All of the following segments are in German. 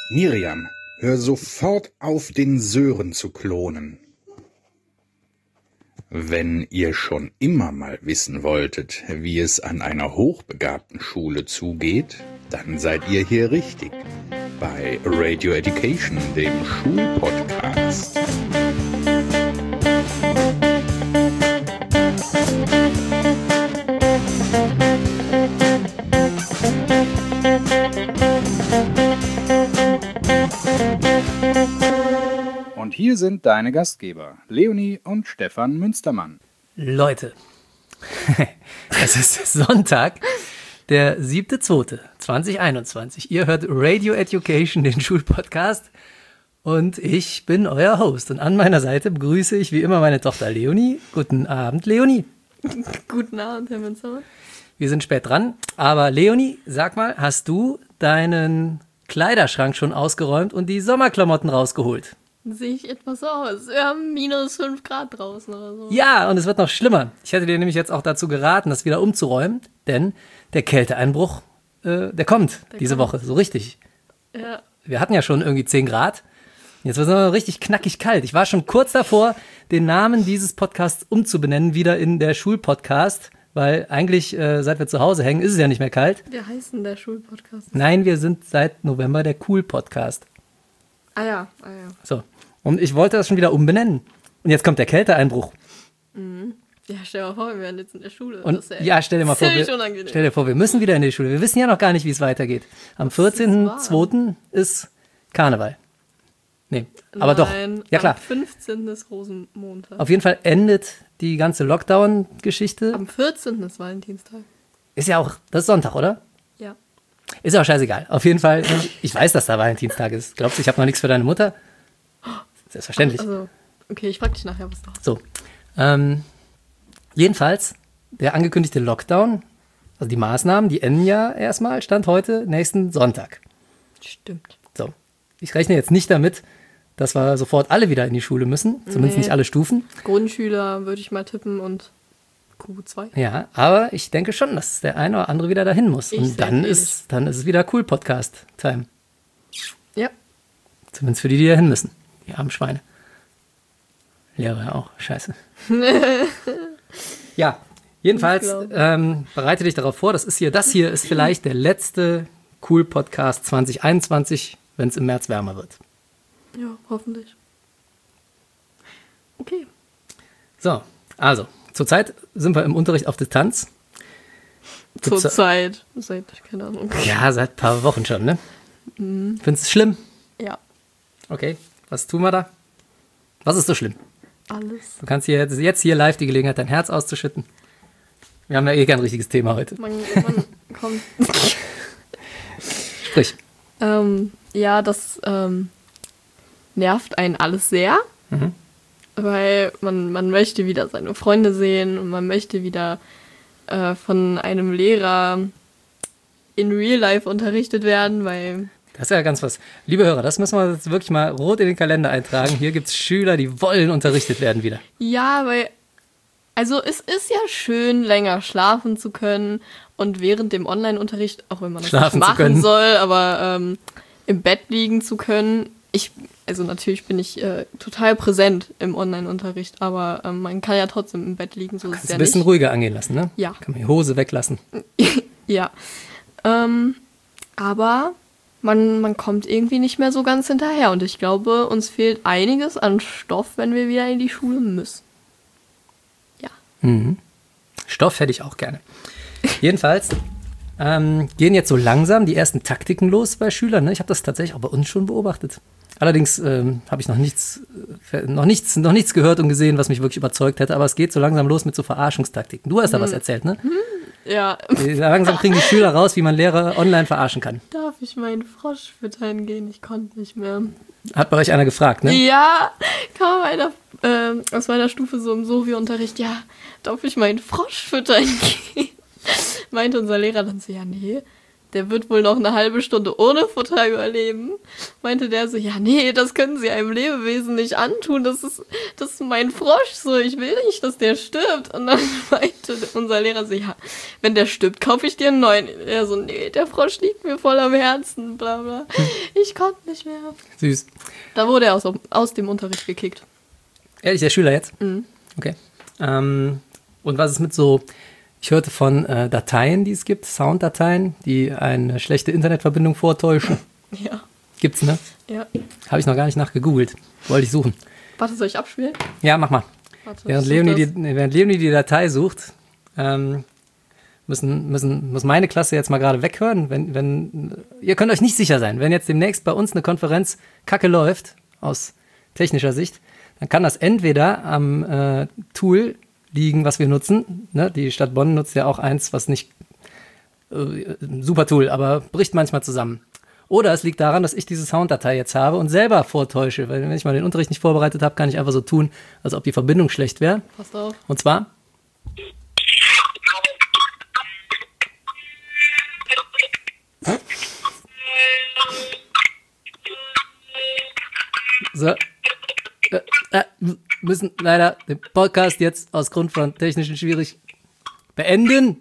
Miriam, hör sofort auf, den Sören zu klonen. Wenn ihr schon immer mal wissen wolltet, wie es an einer hochbegabten Schule zugeht, dann seid ihr hier richtig. Bei Radio Education, dem Schulpodcast. Und hier sind deine Gastgeber, Leonie und Stefan Münstermann. Leute, es ist Sonntag, der 7.2.2021. Ihr hört Radio Education, den Schulpodcast. Und ich bin euer Host. Und an meiner Seite begrüße ich wie immer meine Tochter Leonie. Guten Abend, Leonie. Guten Abend, Herr Münstermann. Wir sind spät dran. Aber Leonie, sag mal, hast du deinen Kleiderschrank schon ausgeräumt und die Sommerklamotten rausgeholt? Sehe ich etwas so aus? Wir haben minus 5 Grad draußen oder so. Ja, und es wird noch schlimmer. Ich hätte dir nämlich jetzt auch dazu geraten, das wieder umzuräumen, denn der Kälteeinbruch, der kommt diese Woche, so richtig. Ja. Wir hatten ja schon irgendwie 10 Grad. Jetzt wird es noch richtig knackig kalt. Ich war schon kurz davor, den Namen dieses Podcasts umzubenennen, wieder in der Schulpodcast, weil eigentlich, seit wir zu Hause hängen, ist es ja nicht mehr kalt. Wie heißt denn der Schulpodcast? Nein, wir sind seit November der Cool-Podcast. Ah ja. So, und ich wollte das schon wieder umbenennen. Und jetzt kommt der Kälteeinbruch. Ja, stell dir mal vor, wir wären jetzt in der Schule. Und Das ist ja, stell dir mal vor, unangenehm. wir müssen wieder in die Schule. Wir wissen ja noch gar nicht, wie es weitergeht. Am 14.02. ist Karneval. Nee, aber doch. Ja, klar. Am 15. ist Rosenmontag. Auf jeden Fall endet die ganze Lockdown-Geschichte. Am 14. ist Valentinstag. Ist ja auch, das ist Sonntag, oder? Ja. Ist ja auch scheißegal. Auf jeden Fall, ich weiß, dass da Valentinstag ist. Glaubst du, ich habe noch nichts für deine Mutter? Selbstverständlich. Also, okay, ich frag dich nachher, was du hast. So. Jedenfalls, der angekündigte Lockdown, also die Maßnahmen, die enden ja erstmal, Stand heute, nächsten Sonntag. Stimmt. So. Ich rechne jetzt nicht damit, dass wir sofort alle wieder in die Schule müssen. Zumindest nicht alle Stufen. Grundschüler würde ich mal tippen und Q2. Ja, aber ich denke schon, dass der eine oder andere wieder dahin muss. Und dann sehe ist es wieder cool Podcast-Time. Ja. Zumindest für die, die dahin müssen. Die armen Schweine. Lehrer ja auch. Scheiße. Ja, jedenfalls bereite dich darauf vor. Das hier ist vielleicht der letzte Cool Podcast 2021, wenn es im März wärmer wird. Ja, hoffentlich. Okay. So, also, zurzeit sind wir im Unterricht auf Distanz. Zurzeit. Seit, keine Ahnung. Ja, seit ein paar Wochen schon, ne? Findest du es schlimm? Ja. Okay, was tun wir da? Was ist so schlimm? Alles. Du kannst jetzt hier live die Gelegenheit, dein Herz auszuschütten. Wir haben ja eh kein richtiges Thema heute. Man kommt. Sprich. Ja, das nervt einen alles sehr, weil man möchte wieder seine Freunde sehen und man möchte wieder von einem Lehrer in Real Life unterrichtet werden, weil... Das ist ja ganz was. Liebe Hörer, das müssen wir jetzt wirklich mal rot in den Kalender eintragen. Hier gibt es Schüler, die wollen unterrichtet werden wieder. Ja, weil... Also es ist ja schön, länger schlafen zu können und während dem Online-Unterricht, auch wenn man das nicht machen soll, aber im Bett liegen zu können. Also natürlich bin ich total präsent im Online-Unterricht, aber man kann ja trotzdem im Bett liegen, so ist es ja ein bisschen nicht. ruhiger angehen lassen, ne? Ja. Kann man die Hose weglassen. Ja. Aber man kommt irgendwie nicht mehr so ganz hinterher und ich glaube, uns fehlt einiges an Stoff, wenn wir wieder in die Schule müssen. Ja. Stoff hätte ich auch gerne. Jedenfalls gehen jetzt so langsam die ersten Taktiken los bei Schülern. Ne? Ich habe das tatsächlich auch bei uns schon beobachtet. Allerdings habe ich noch nichts gehört und gesehen, was mich wirklich überzeugt hätte. Aber es geht so langsam los mit so Verarschungstaktiken. Du hast da was erzählt, ne? Ja. Langsam kriegen die Schüler raus, wie man Lehrer online verarschen kann. Darf ich meinen Frosch füttern gehen? Ich konnte nicht mehr. Hat bei euch einer gefragt, ne? Ja, kam einer aus meiner Stufe so im Sovi-Unterricht. Ja, darf ich meinen Frosch füttern gehen? Meinte unser Lehrer dann so, ja, nee, der wird wohl noch eine halbe Stunde ohne Futter überleben. Meinte der so, ja, nee, das können Sie einem Lebewesen nicht antun, das ist mein Frosch, so, ich will nicht, dass der stirbt. Und dann meinte unser Lehrer so, ja, wenn der stirbt, kaufe ich dir einen neuen. Er so, nee, der Frosch liegt mir voll am Herzen, bla bla. Ich konnte nicht mehr. Süß. Da wurde er aus dem Unterricht gekickt. Ehrlich, der Schüler jetzt? Mhm. Okay. Und was ist mit so, ich hörte von Dateien, die es gibt, Sounddateien, die eine schlechte Internetverbindung vortäuschen. Ja. Gibt's, ne? Ja. Habe ich noch gar nicht nachgegoogelt. Wollte ich suchen. Warte, soll ich abspielen? Ja, mach mal. Warte, während Leonie die Datei sucht, muss meine Klasse jetzt mal gerade weghören. Wenn ihr könnt euch nicht sicher sein, wenn jetzt demnächst bei uns eine Konferenz kacke läuft, aus technischer Sicht, dann kann das entweder am Tool liegen, was wir nutzen. Ne? Die Stadt Bonn nutzt ja auch eins, was nicht super Tool, aber bricht manchmal zusammen. Oder es liegt daran, dass ich diese Sounddatei jetzt habe und selber vortäusche, weil wenn ich mal den Unterricht nicht vorbereitet habe, kann ich einfach so tun, als ob die Verbindung schlecht wäre. Pass auf. Und zwar so, müssen leider den Podcast jetzt aus Grund von technischen Schwierigkeiten beenden.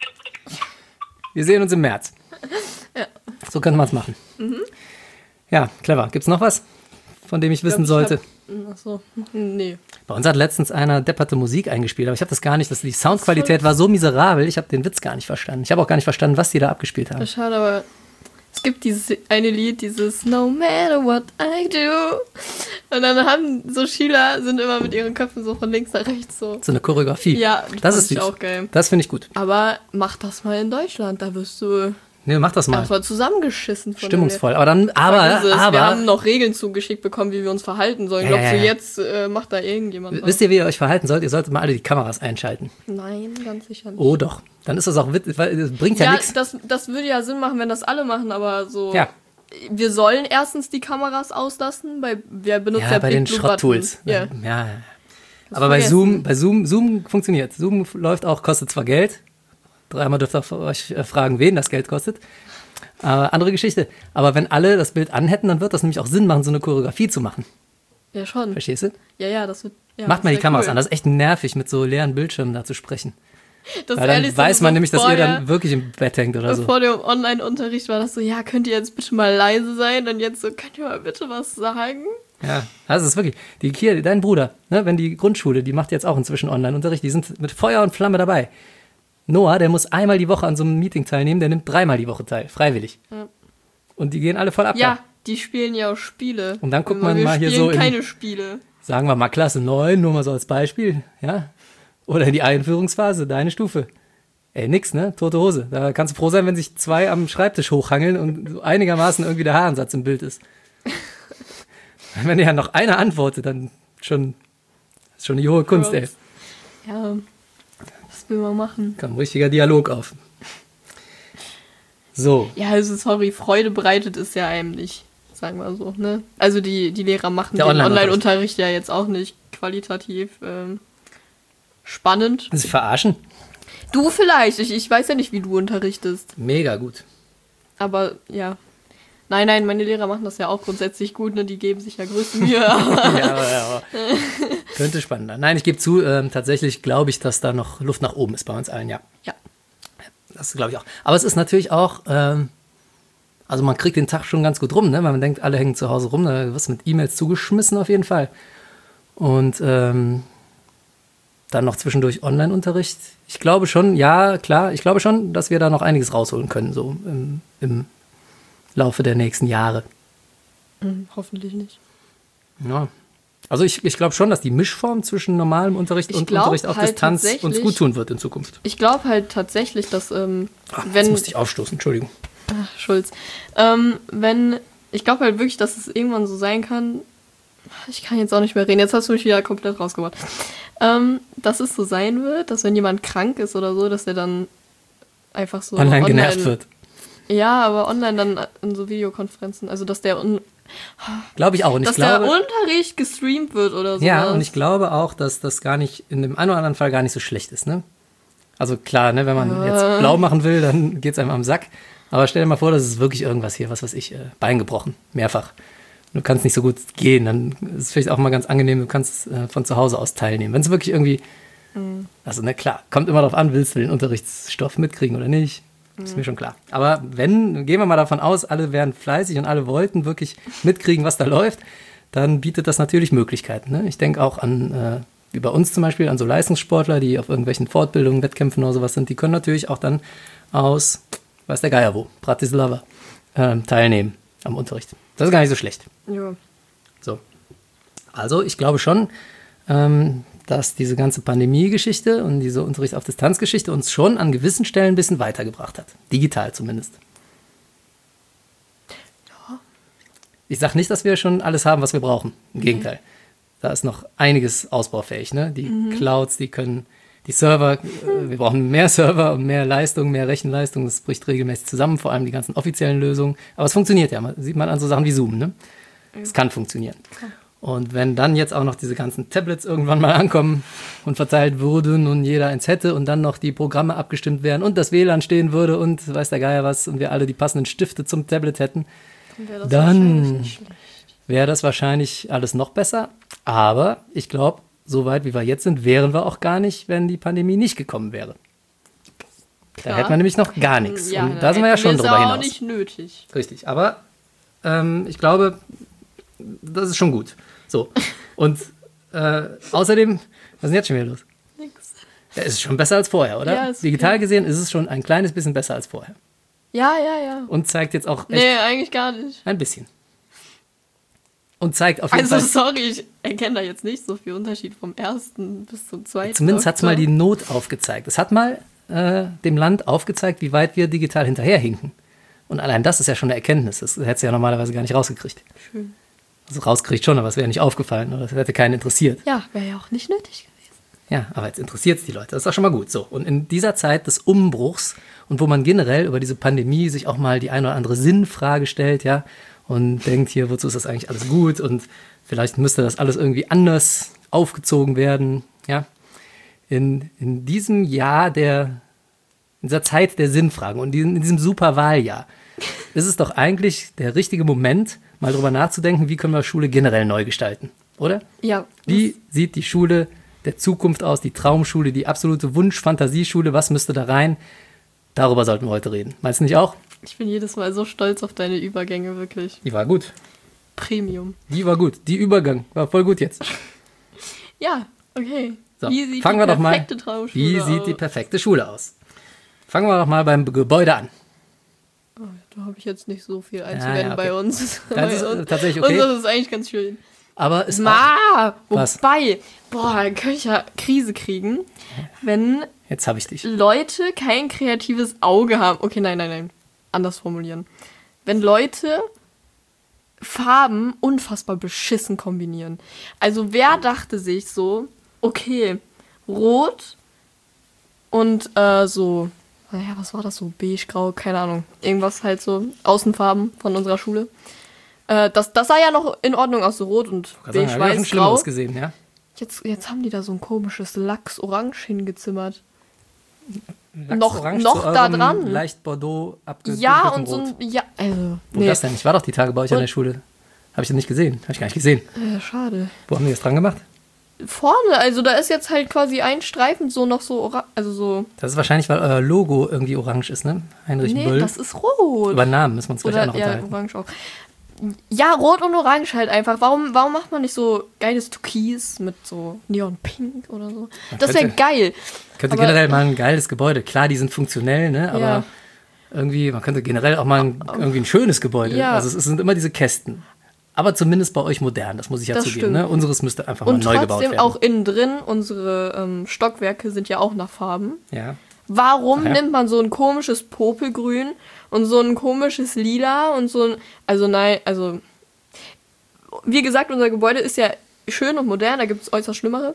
Wir sehen uns im März. Ja. So könnte man es machen. Mhm. Ja, clever. Gibt es noch was, von dem ich wissen sollte? Achso, nee. Bei uns hat letztens einer depperte Musik eingespielt, aber ich habe das gar nicht, die Soundqualität war so miserabel, ich habe den Witz gar nicht verstanden. Ich habe auch gar nicht verstanden, was die da abgespielt haben. Schade, aber es gibt dieses eine Lied, dieses No matter what I do. Und dann haben so Schüler, sind immer mit ihren Köpfen so von links nach rechts so. So eine Choreografie. Ja, das ist süß. Auch geil. Das finde ich gut. Aber mach das mal in Deutschland, da wirst du... Nee, mach das mal. Das war zusammengeschissen von stimmungsvoll. Wir haben noch Regeln zugeschickt bekommen, wie wir uns verhalten sollen. Glaubst du, jetzt macht da irgendjemand was? Wisst ihr, wie ihr euch verhalten sollt? Ihr solltet mal alle die Kameras einschalten. Nein, ganz sicher nicht. Oh doch. Dann ist das auch witzig, weil es bringt ja nichts. Das würde ja Sinn machen, wenn das alle machen, aber so... Ja. Wir sollen erstens die Kameras auslassen, weil wir benutzen ja bei den Schrott-Tools. Ja. Aber bei Zoom funktioniert. Zoom läuft auch, kostet zwar Geld. Dreimal dürft ihr euch fragen, wen das Geld kostet. Andere Geschichte. Aber wenn alle das Bild anhätten, dann wird das nämlich auch Sinn machen, so eine Choreografie zu machen. Ja, schon. Verstehst du? Ja, das wird... Ja, macht mal die Kameras an. Das ist echt nervig, mit so leeren Bildschirmen da zu sprechen. Das weil dann weiß man nämlich, dass ihr dann wirklich im Bett hängt oder so. Vor dem Online-Unterricht war das so, ja, könnt ihr jetzt bitte mal leise sein? Und jetzt so, könnt ihr mal bitte was sagen? Ja, das ist wirklich, dein Bruder, ne, wenn die Grundschule, die macht jetzt auch inzwischen Online-Unterricht, die sind mit Feuer und Flamme dabei. Noah, der muss einmal die Woche an so einem Meeting teilnehmen, der nimmt 3-mal die Woche teil, freiwillig. Ja. Und die gehen alle voll ab. Ja, die spielen ja auch Spiele. Und dann guckt man mal hier so keine Spiele. Sagen wir mal Klasse 9, nur mal so als Beispiel, ja. Oder in die Einführungsphase, deine Stufe. Ey, nix, ne? Tote Hose. Da kannst du froh sein, wenn sich 2 am Schreibtisch hochhangeln und so einigermaßen irgendwie der Haaransatz im Bild ist. Wenn ja noch einer antwortet, dann ist schon die hohe Kunst, ey. Ja, was will man machen? Kam ein richtiger Dialog auf. So. Ja, also sorry, Freude bereitet es ja einem nicht, sagen wir so, ne? Also die Lehrer machen den Online-Unterricht ja jetzt auch nicht qualitativ spannend. Das ist verarschen? Du vielleicht. Ich weiß ja nicht, wie du unterrichtest. Mega gut. Aber, ja. Nein, meine Lehrer machen das ja auch grundsätzlich gut, ne? Die geben sich ja größte Mühe. ja. Könnte spannender. Nein, ich gebe zu, tatsächlich glaube ich, dass da noch Luft nach oben ist bei uns allen, ja. Ja. Das glaube ich auch. Aber es ist natürlich auch, also man kriegt den Tag schon ganz gut rum, ne? Weil man denkt, alle hängen zu Hause rum, da wirst du mit E-Mails zugeschmissen auf jeden Fall. Und, dann noch zwischendurch Online-Unterricht. Ich glaube schon, ja, klar, ich glaube schon, dass wir da noch einiges rausholen können, so im Laufe der nächsten Jahre. Hoffentlich nicht. Ja. Also ich glaube schon, dass die Mischform zwischen normalem Unterricht und Unterricht auf Distanz uns gut tun wird in Zukunft. Ich glaube halt tatsächlich, dass jetzt musste ich aufstoßen, Entschuldigung. Ach, Schulz. Ich glaube halt wirklich, dass es irgendwann so sein kann, ich kann jetzt auch nicht mehr reden, jetzt hast du mich wieder komplett rausgebracht, dass es so sein wird, dass wenn jemand krank ist oder so, dass der dann einfach so online genervt wird. Ja, aber online dann in so Videokonferenzen, also dass der glaube ich auch. Und der Unterricht gestreamt wird oder so. Ja, und ich glaube auch, dass das gar nicht, in dem einen oder anderen Fall gar nicht so schlecht ist, ne? Also klar, ne, wenn man jetzt blau machen will, dann geht's einem am Sack. Aber stell dir mal vor, das ist wirklich irgendwas hier, was weiß ich, Bein gebrochen, mehrfach. Du kannst nicht so gut gehen, dann ist es vielleicht auch mal ganz angenehm, du kannst von zu Hause aus teilnehmen. Wenn es wirklich irgendwie, also na klar, kommt immer darauf an, willst du den Unterrichtsstoff mitkriegen oder nicht, ist mir schon klar. Aber gehen wir mal davon aus, alle wären fleißig und alle wollten wirklich mitkriegen, was da läuft, dann bietet das natürlich Möglichkeiten. Ne? Ich denke auch an, wie bei uns zum Beispiel, an so Leistungssportler, die auf irgendwelchen Fortbildungen, Wettkämpfen oder sowas sind, die können natürlich auch dann aus, weiß der Geier wo, Bratislava, teilnehmen am Unterricht. Das ist gar nicht so schlecht. Ja. So. Also ich glaube schon, dass diese ganze Pandemie-Geschichte und diese Unterricht auf Distanz-Geschichte uns schon an gewissen Stellen ein bisschen weitergebracht hat. Digital zumindest. Ja. Ich sage nicht, dass wir schon alles haben, was wir brauchen. Im Gegenteil. Da ist noch einiges ausbaufähig. Ne? Die Clouds, die können, die Server, wir brauchen mehr Server und mehr Leistung, mehr Rechenleistung. Das bricht regelmäßig zusammen, vor allem die ganzen offiziellen Lösungen. Aber es funktioniert ja. Sieht man an so Sachen wie Zoom. Ne? Es kann funktionieren. Und wenn dann jetzt auch noch diese ganzen Tablets irgendwann mal ankommen und verteilt würden und jeder eins hätte und dann noch die Programme abgestimmt wären und das WLAN stehen würde und weiß der Geier was und wir alle die passenden Stifte zum Tablet hätten, dann wäre das wahrscheinlich alles noch besser. Aber ich glaube, so weit wie wir jetzt sind, wären wir auch gar nicht, wenn die Pandemie nicht gekommen wäre. Da hätten wir nämlich noch gar nichts. Ja, und da sind wir ja schon drüber hinaus. Das ist auch nicht nötig. Richtig, aber ich glaube, das ist schon gut. So, und außerdem, was ist denn jetzt schon wieder los? Nix. Ja, ist schon besser als vorher, oder? Ja, Digital gesehen ist es schon ein kleines bisschen besser als vorher. Ja. Und zeigt jetzt auch echt Nee, eigentlich gar nicht. ein bisschen. Und zeigt auf jeden Also Fall... sorry, ich erkenne da jetzt nicht so viel Unterschied vom ersten bis zum zweiten. Zumindest hat es mal die Not aufgezeigt. Es hat mal dem Land aufgezeigt, wie weit wir digital hinterherhinken. Und allein das ist ja schon eine Erkenntnis. Das hättest du ja normalerweise gar nicht rausgekriegt. Schön. Also rausgekriegt schon, aber es wäre nicht aufgefallen oder es hätte keinen interessiert. Ja, wäre ja auch nicht nötig gewesen. Ja, aber jetzt interessiert es die Leute. Das ist auch schon mal gut. So. Und in dieser Zeit des Umbruchs und wo man generell über diese Pandemie sich auch mal die eine oder andere Sinnfrage stellt, ja, und denkt hier, wozu ist das eigentlich alles gut und vielleicht müsste das alles irgendwie anders aufgezogen werden, ja. In diesem Jahr in dieser Zeit der Sinnfragen und in diesem Superwahljahr ist es doch eigentlich der richtige Moment, mal drüber nachzudenken, wie können wir Schule generell neu gestalten, oder? Ja. Wie sieht die Schule der Zukunft aus, die Traumschule, die absolute Wunsch-Fantasieschule, was müsste da rein? Darüber sollten wir heute reden. Meinst du nicht auch? Ich bin jedes Mal so stolz auf deine Übergänge, wirklich. Die war gut. Premium. Die war gut. Die Übergang war voll gut jetzt. Ja, okay. So, Wie sieht fangen die wir doch mal. perfekte Traumschule Wie sieht die perfekte Schule aus? Fangen wir doch mal beim Gebäude an. Oh, da habe ich jetzt nicht so viel einzuwenden bei uns. Das ist tatsächlich okay. Und das ist eigentlich ganz schön. Aber es wobei, dann könnte ich ja Krise kriegen, wenn jetzt habe ich dich. Leute kein kreatives Auge haben. Okay, nein. Anders formulieren. Wenn Leute Farben unfassbar beschissen kombinieren. Also wer dachte sich so, okay, rot und so, naja, was war das so? Beige, grau, keine Ahnung. Irgendwas halt so, Außenfarben von unserer Schule. Das sah ja noch in Ordnung aus, so rot und beige, weiß, grau. Gesehen, ja? Jetzt haben die da so ein komisches Lachs-Orange hingezimmert. Noch da dran. Leicht Bordeaux abgedunkelten Ja, und Rot. so ein, ja, also, Wo das denn? Ich war doch die Tage bei euch an der Schule. Habe ich das nicht gesehen? Habe ich gar nicht gesehen. Schade. Wo haben die das dran gemacht? Vorne, also da ist jetzt halt quasi ein Streifen so noch so orange, also so. Das ist wahrscheinlich, weil euer Logo irgendwie orange ist, ne? Heinrich Böll. Das ist rot. Über Namen müssen wir uns gleich auch noch unterhalten. Ja, orange auch. Ja, rot und orange halt einfach. Warum macht man nicht so geiles Türkis mit so Neon-Pink oder so? Das wäre geil. Könnte generell mal ein geiles Gebäude. Klar, die sind funktionell, ne? Aber irgendwie, man könnte generell auch mal irgendwie ein schönes Gebäude. Ja. Also es sind immer diese Kästen. Aber zumindest bei euch modern, das muss ich ja zugeben. Ne? Unseres müsste einfach mal neu gebaut werden. Und trotzdem auch innen drin, unsere Stockwerke sind ja auch nach Farben. Ja. Warum nimmt man so ein komisches Popelgrün und so ein komisches Lila und so ein... Also wie gesagt, unser Gebäude ist ja schön und modern, da gibt es äußerst Schlimmere.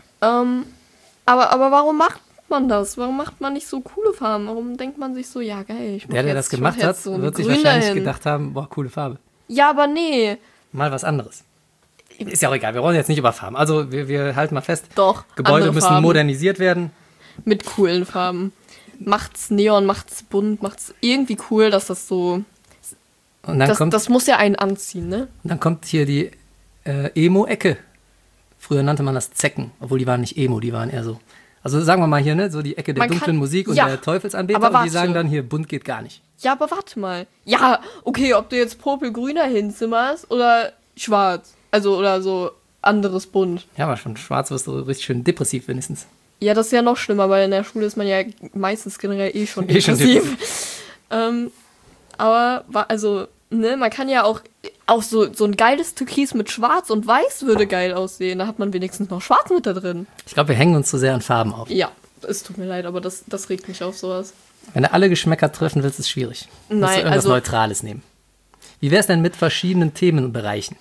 Aber warum macht man das? Warum macht man nicht so coole Farben? Warum denkt man sich so, ja geil, ich mach der das gemacht hat, so wird sich wahrscheinlich gedacht haben, boah, coole Farbe. Ja, aber nee. Mal was anderes. Ist ja auch egal, wir wollen jetzt nicht über Farben. Also wir halten mal fest, Doch, Gebäude müssen modernisiert werden. Mit coolen Farben. macht's Neon, macht's bunt, macht's irgendwie cool, dass das so... Und dann das muss ja einen anziehen, ne? Und dann kommt hier die Emo-Ecke. Früher nannte man das Zecken, obwohl die waren nicht Emo, die waren eher so. Also sagen wir mal hier, ne, so die Ecke der dunklen Musik und der Teufelsanbeter, und die sagen dann hier, bunt geht gar nicht. Ja, aber warte mal. Ja, okay, ob du jetzt popelgrüner hinzimmerst oder schwarz. Also, oder so anderes Bunt. Ja, aber schon schwarz wirst du richtig schön depressiv wenigstens. Ja, das ist ja noch schlimmer, weil in der Schule ist man ja meistens generell schon depressiv. Aber, also, ne, man kann ja auch so ein geiles Türkis mit Schwarz und Weiß würde geil aussehen. Da hat man wenigstens noch Schwarz mit da drin. Ich glaube, wir hängen uns zu sehr an Farben auf. Ja, es tut mir leid, aber das regt mich auf sowas. Wenn du alle Geschmäcker treffen willst, ist es schwierig. Nein, musst du irgendwas Neutrales nehmen. Wie wäre es denn mit verschiedenen Themenbereichen?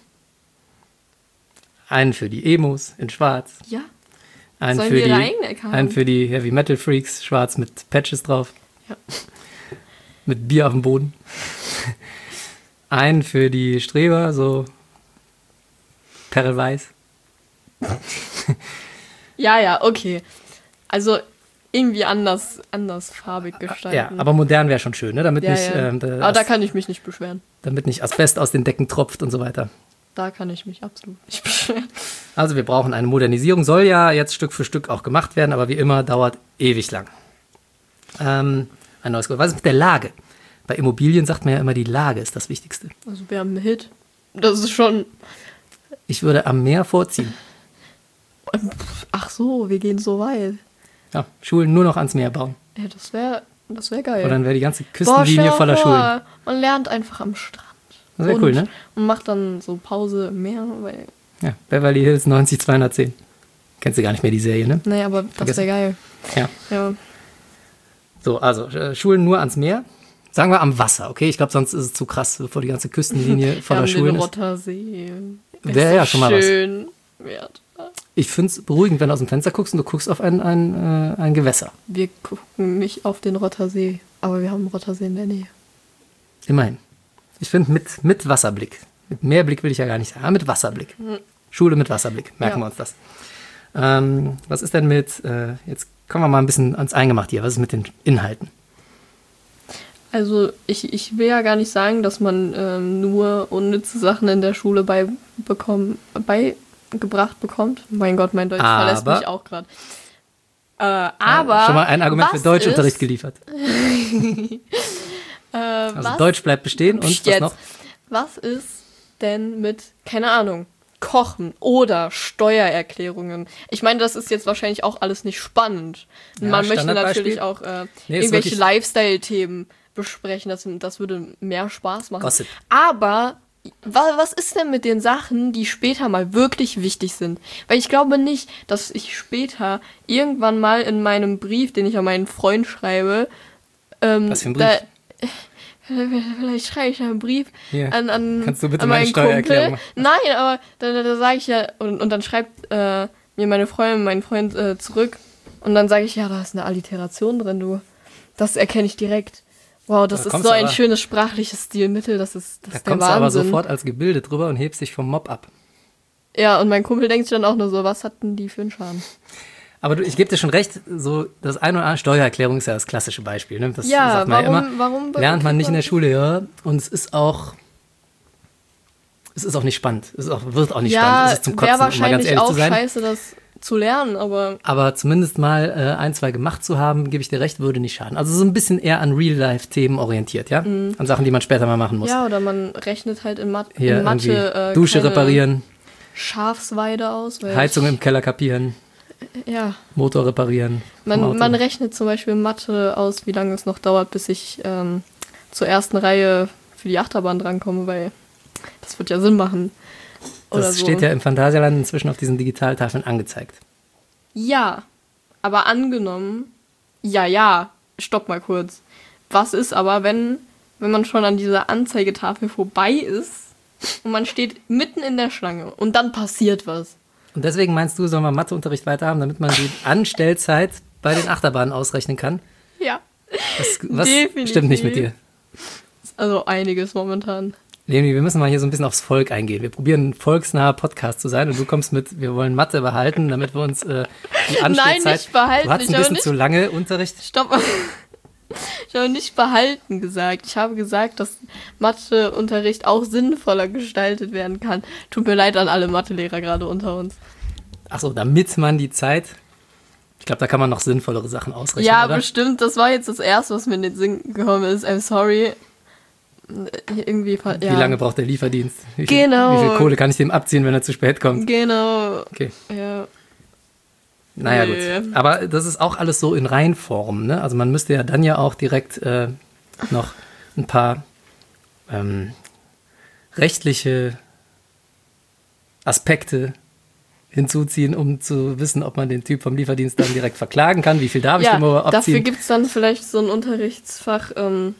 Einen für die Emos in Schwarz. Ja. Einen für die Heavy Metal Freaks, schwarz mit Patches drauf. Ja. Mit Bier auf dem Boden. Einen für die Streber, so perlweiß. Ja, okay. Also irgendwie anders farbig gestalten. Ja, aber modern wäre schon schön, ne? Damit nicht, aber da kann ich mich nicht beschweren. Damit nicht Asbest aus den Decken tropft und so weiter. Da kann ich mich absolut nicht beschweren. Also wir brauchen eine Modernisierung. Soll ja jetzt Stück für Stück auch gemacht werden, aber wie immer dauert ewig lang. Ein neues Gebäude. Was ist mit der Lage? Bei Immobilien sagt man ja immer, die Lage ist das Wichtigste. Also wir haben einen Hit. Das ist schon... Ich würde am Meer vorziehen. Ach so, wir gehen so weit. Ja, Schulen nur noch ans Meer bauen. Ja, das wär geil. Und dann wäre die ganze Küstenlinie voller Schulen. Man lernt einfach am Strand. Das wäre cool, ne? Und macht dann so Pause im Meer, weil... Ja, Beverly Hills 90210. Kennst du gar nicht mehr die Serie, ne? Nee, aber das wäre geil. Ja. So, also Schulen nur ans Meer. Sagen wir am Wasser, okay? Ich glaube, sonst ist es zu krass, bevor die ganze Küstenlinie voller Schulen ist. Rottersee. Wäre ja schon mal was. Schön. Ich finde es beruhigend, wenn du aus dem Fenster guckst und du guckst auf ein Gewässer. Wir gucken nicht auf den Rottersee, aber wir haben einen Rottersee in der Nähe. Immerhin. Ich finde mit Wasserblick. Mit Meerblick will ich ja gar nicht sagen, aber mit Wasserblick. Schule mit Wasserblick, merken wir uns das. Was ist denn mit, jetzt kommen wir mal ein bisschen ans Eingemachte hier, was ist mit den Inhalten? Also ich will ja gar nicht sagen, dass man nur unnütze Sachen in der Schule beigebracht bekommt. Mein Gott, mein Deutsch verlässt mich auch gerade. Aber schon mal ein Argument für Deutschunterricht geliefert. Also Deutsch bleibt bestehen und was noch? Was ist denn mit, keine Ahnung, Kochen oder Steuererklärungen? Ich meine, das ist jetzt wahrscheinlich auch alles nicht spannend. Ja, man möchte natürlich auch irgendwelche Lifestyle-Themen besprechen. Das würde mehr Spaß machen. Gossip. Aber was ist denn mit den Sachen, die später mal wirklich wichtig sind? Weil ich glaube nicht, dass ich später irgendwann mal in meinem Brief, den ich an meinen Freund schreibe, was für ein Brief? Vielleicht schreibe ich einen Brief an Kannst du bitte an meine meinen Steuererklärung machen? Nein, aber da sage ich ja, und dann schreibt mir meine Freundin, mein Freund zurück, und dann sage ich, ja, da ist eine Alliteration drin, du. Das erkenne ich direkt. Wow, das ist so ein schönes sprachliches Stilmittel, das ist der Wahnsinn. Da kommst du aber sofort als Gebilde drüber und hebst dich vom Mob ab. Ja, und mein Kumpel denkt sich dann auch nur so, was hatten die für einen Charme? Aber ich gebe dir schon recht, so das eine oder andere Steuererklärung ist ja das klassische Beispiel. Ne? Das ja, sagt man warum lernt man nicht in der Schule, ja. Und es ist auch nicht spannend. Wird auch nicht spannend. Es ist zum Kotzen, wahrscheinlich um mal ganz ehrlich auch zu sein. Scheiße, das zu lernen, aber zumindest mal 1, 2 gemacht zu haben, gebe ich dir recht, würde nicht schaden. Also so ein bisschen eher an Real-Life-Themen orientiert, ja? An Sachen, die man später mal machen muss. Ja, oder man rechnet halt in Mathe Dusche reparieren. Schafsweide aus. Heizung im Keller kapieren. Ja. Motor reparieren. Man rechnet zum Beispiel in Mathe aus, wie lange es noch dauert, bis ich zur ersten Reihe für die Achterbahn drankomme, weil das wird ja Sinn machen. Das steht ja im Phantasialand inzwischen auf diesen Digitaltafeln angezeigt. Ja, aber angenommen, stopp mal kurz. Was ist aber, wenn man schon an dieser Anzeigetafel vorbei ist und man steht mitten in der Schlange und dann passiert was? Und deswegen meinst du, soll man Matheunterricht weiterhaben, damit man die Anstellzeit bei den Achterbahnen ausrechnen kann? Ja. Was stimmt nicht mit dir? Also einiges momentan. Leonie, wir müssen mal hier so ein bisschen aufs Volk eingehen. Wir probieren, ein volksnaher Podcast zu sein, und du kommst mit, wir wollen Mathe behalten, damit wir uns die Anstellzeit... Nein, nicht behalten. Du hattest ein bisschen zu lange Unterricht. Stopp mal. Ich habe nicht behalten gesagt. Ich habe gesagt, dass Matheunterricht auch sinnvoller gestaltet werden kann. Tut mir leid an alle Mathelehrer gerade unter uns. Achso, damit man die Zeit... Ich glaube, da kann man noch sinnvollere Sachen ausrechnen, ja, oder? Bestimmt. Das war jetzt das Erste, was mir in den Sinn gekommen ist. I'm sorry. Irgendwie... Wie lange braucht der Lieferdienst? Wie viel Kohle kann ich dem abziehen, wenn er zu spät kommt? Genau. Okay. Ja. Naja, gut. Aber das ist auch alles so in Reinform, ne? Also man müsste ja dann ja auch direkt noch ein paar rechtliche Aspekte hinzuziehen, um zu wissen, ob man den Typ vom Lieferdienst dann direkt verklagen kann. Wie viel darf ich dem aber abziehen? Dafür gibt es dann vielleicht so ein Unterrichtsfach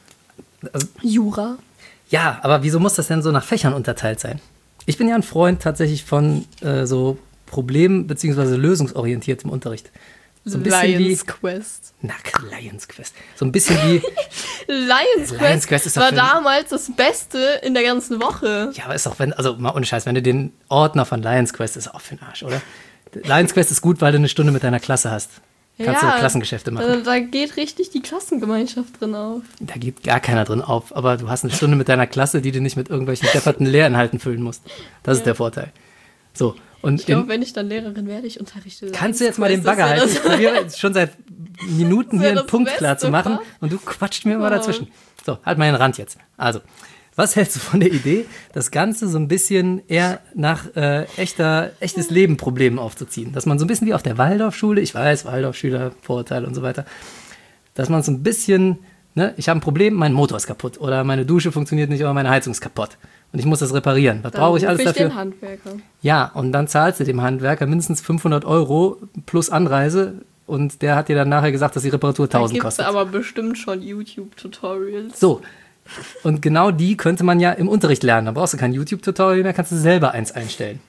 Jura. Ja, aber wieso muss das denn so nach Fächern unterteilt sein? Ich bin ja ein Freund tatsächlich von so Problem- bzw. lösungsorientiertem Unterricht. So ein bisschen Lions Quest. Lions Quest. So ein bisschen wie... Lions Quest ist war damals das Beste in der ganzen Woche. Ja, aber ist doch, mal ohne Scheiß, wenn du den Ordner von Lions Quest, ist auch für den Arsch, oder? Lions Quest ist gut, weil du eine Stunde mit deiner Klasse hast. Kannst du Klassengeschäfte machen. Da geht richtig die Klassengemeinschaft drin auf. Da geht gar keiner drin auf, aber du hast eine Stunde mit deiner Klasse, die du nicht mit irgendwelchen depperten Lehrinhalten füllen musst. Das ist der Vorteil. So. Und ich glaube, wenn ich dann Lehrerin werde, ich unterrichte. Kannst du jetzt mal den Bagger halten? Ich probiere schon seit Minuten hier einen Punkt klar zu machen und du quatscht mir immer dazwischen. So, halt mal den Rand jetzt. Also, was hältst du von der Idee, das Ganze so ein bisschen eher nach echtes Leben-Problemen aufzuziehen? Dass man so ein bisschen wie auf der Waldorfschule, ich weiß, Waldorfschüler, Vorurteile und so weiter, dass man so ein bisschen, ne, ich habe ein Problem, mein Motor ist kaputt oder meine Dusche funktioniert nicht oder meine Heizung ist kaputt. Und ich muss das reparieren. Was brauche ich alles dafür? Den Handwerker. Ja, und dann zahlst du dem Handwerker mindestens 500 € plus Anreise und der hat dir dann nachher gesagt, dass die Reparatur 1000 kostet. Da gibt es aber bestimmt schon YouTube-Tutorials. So, und genau die könnte man ja im Unterricht lernen. Da brauchst du kein YouTube-Tutorial mehr, kannst du selber eins einstellen.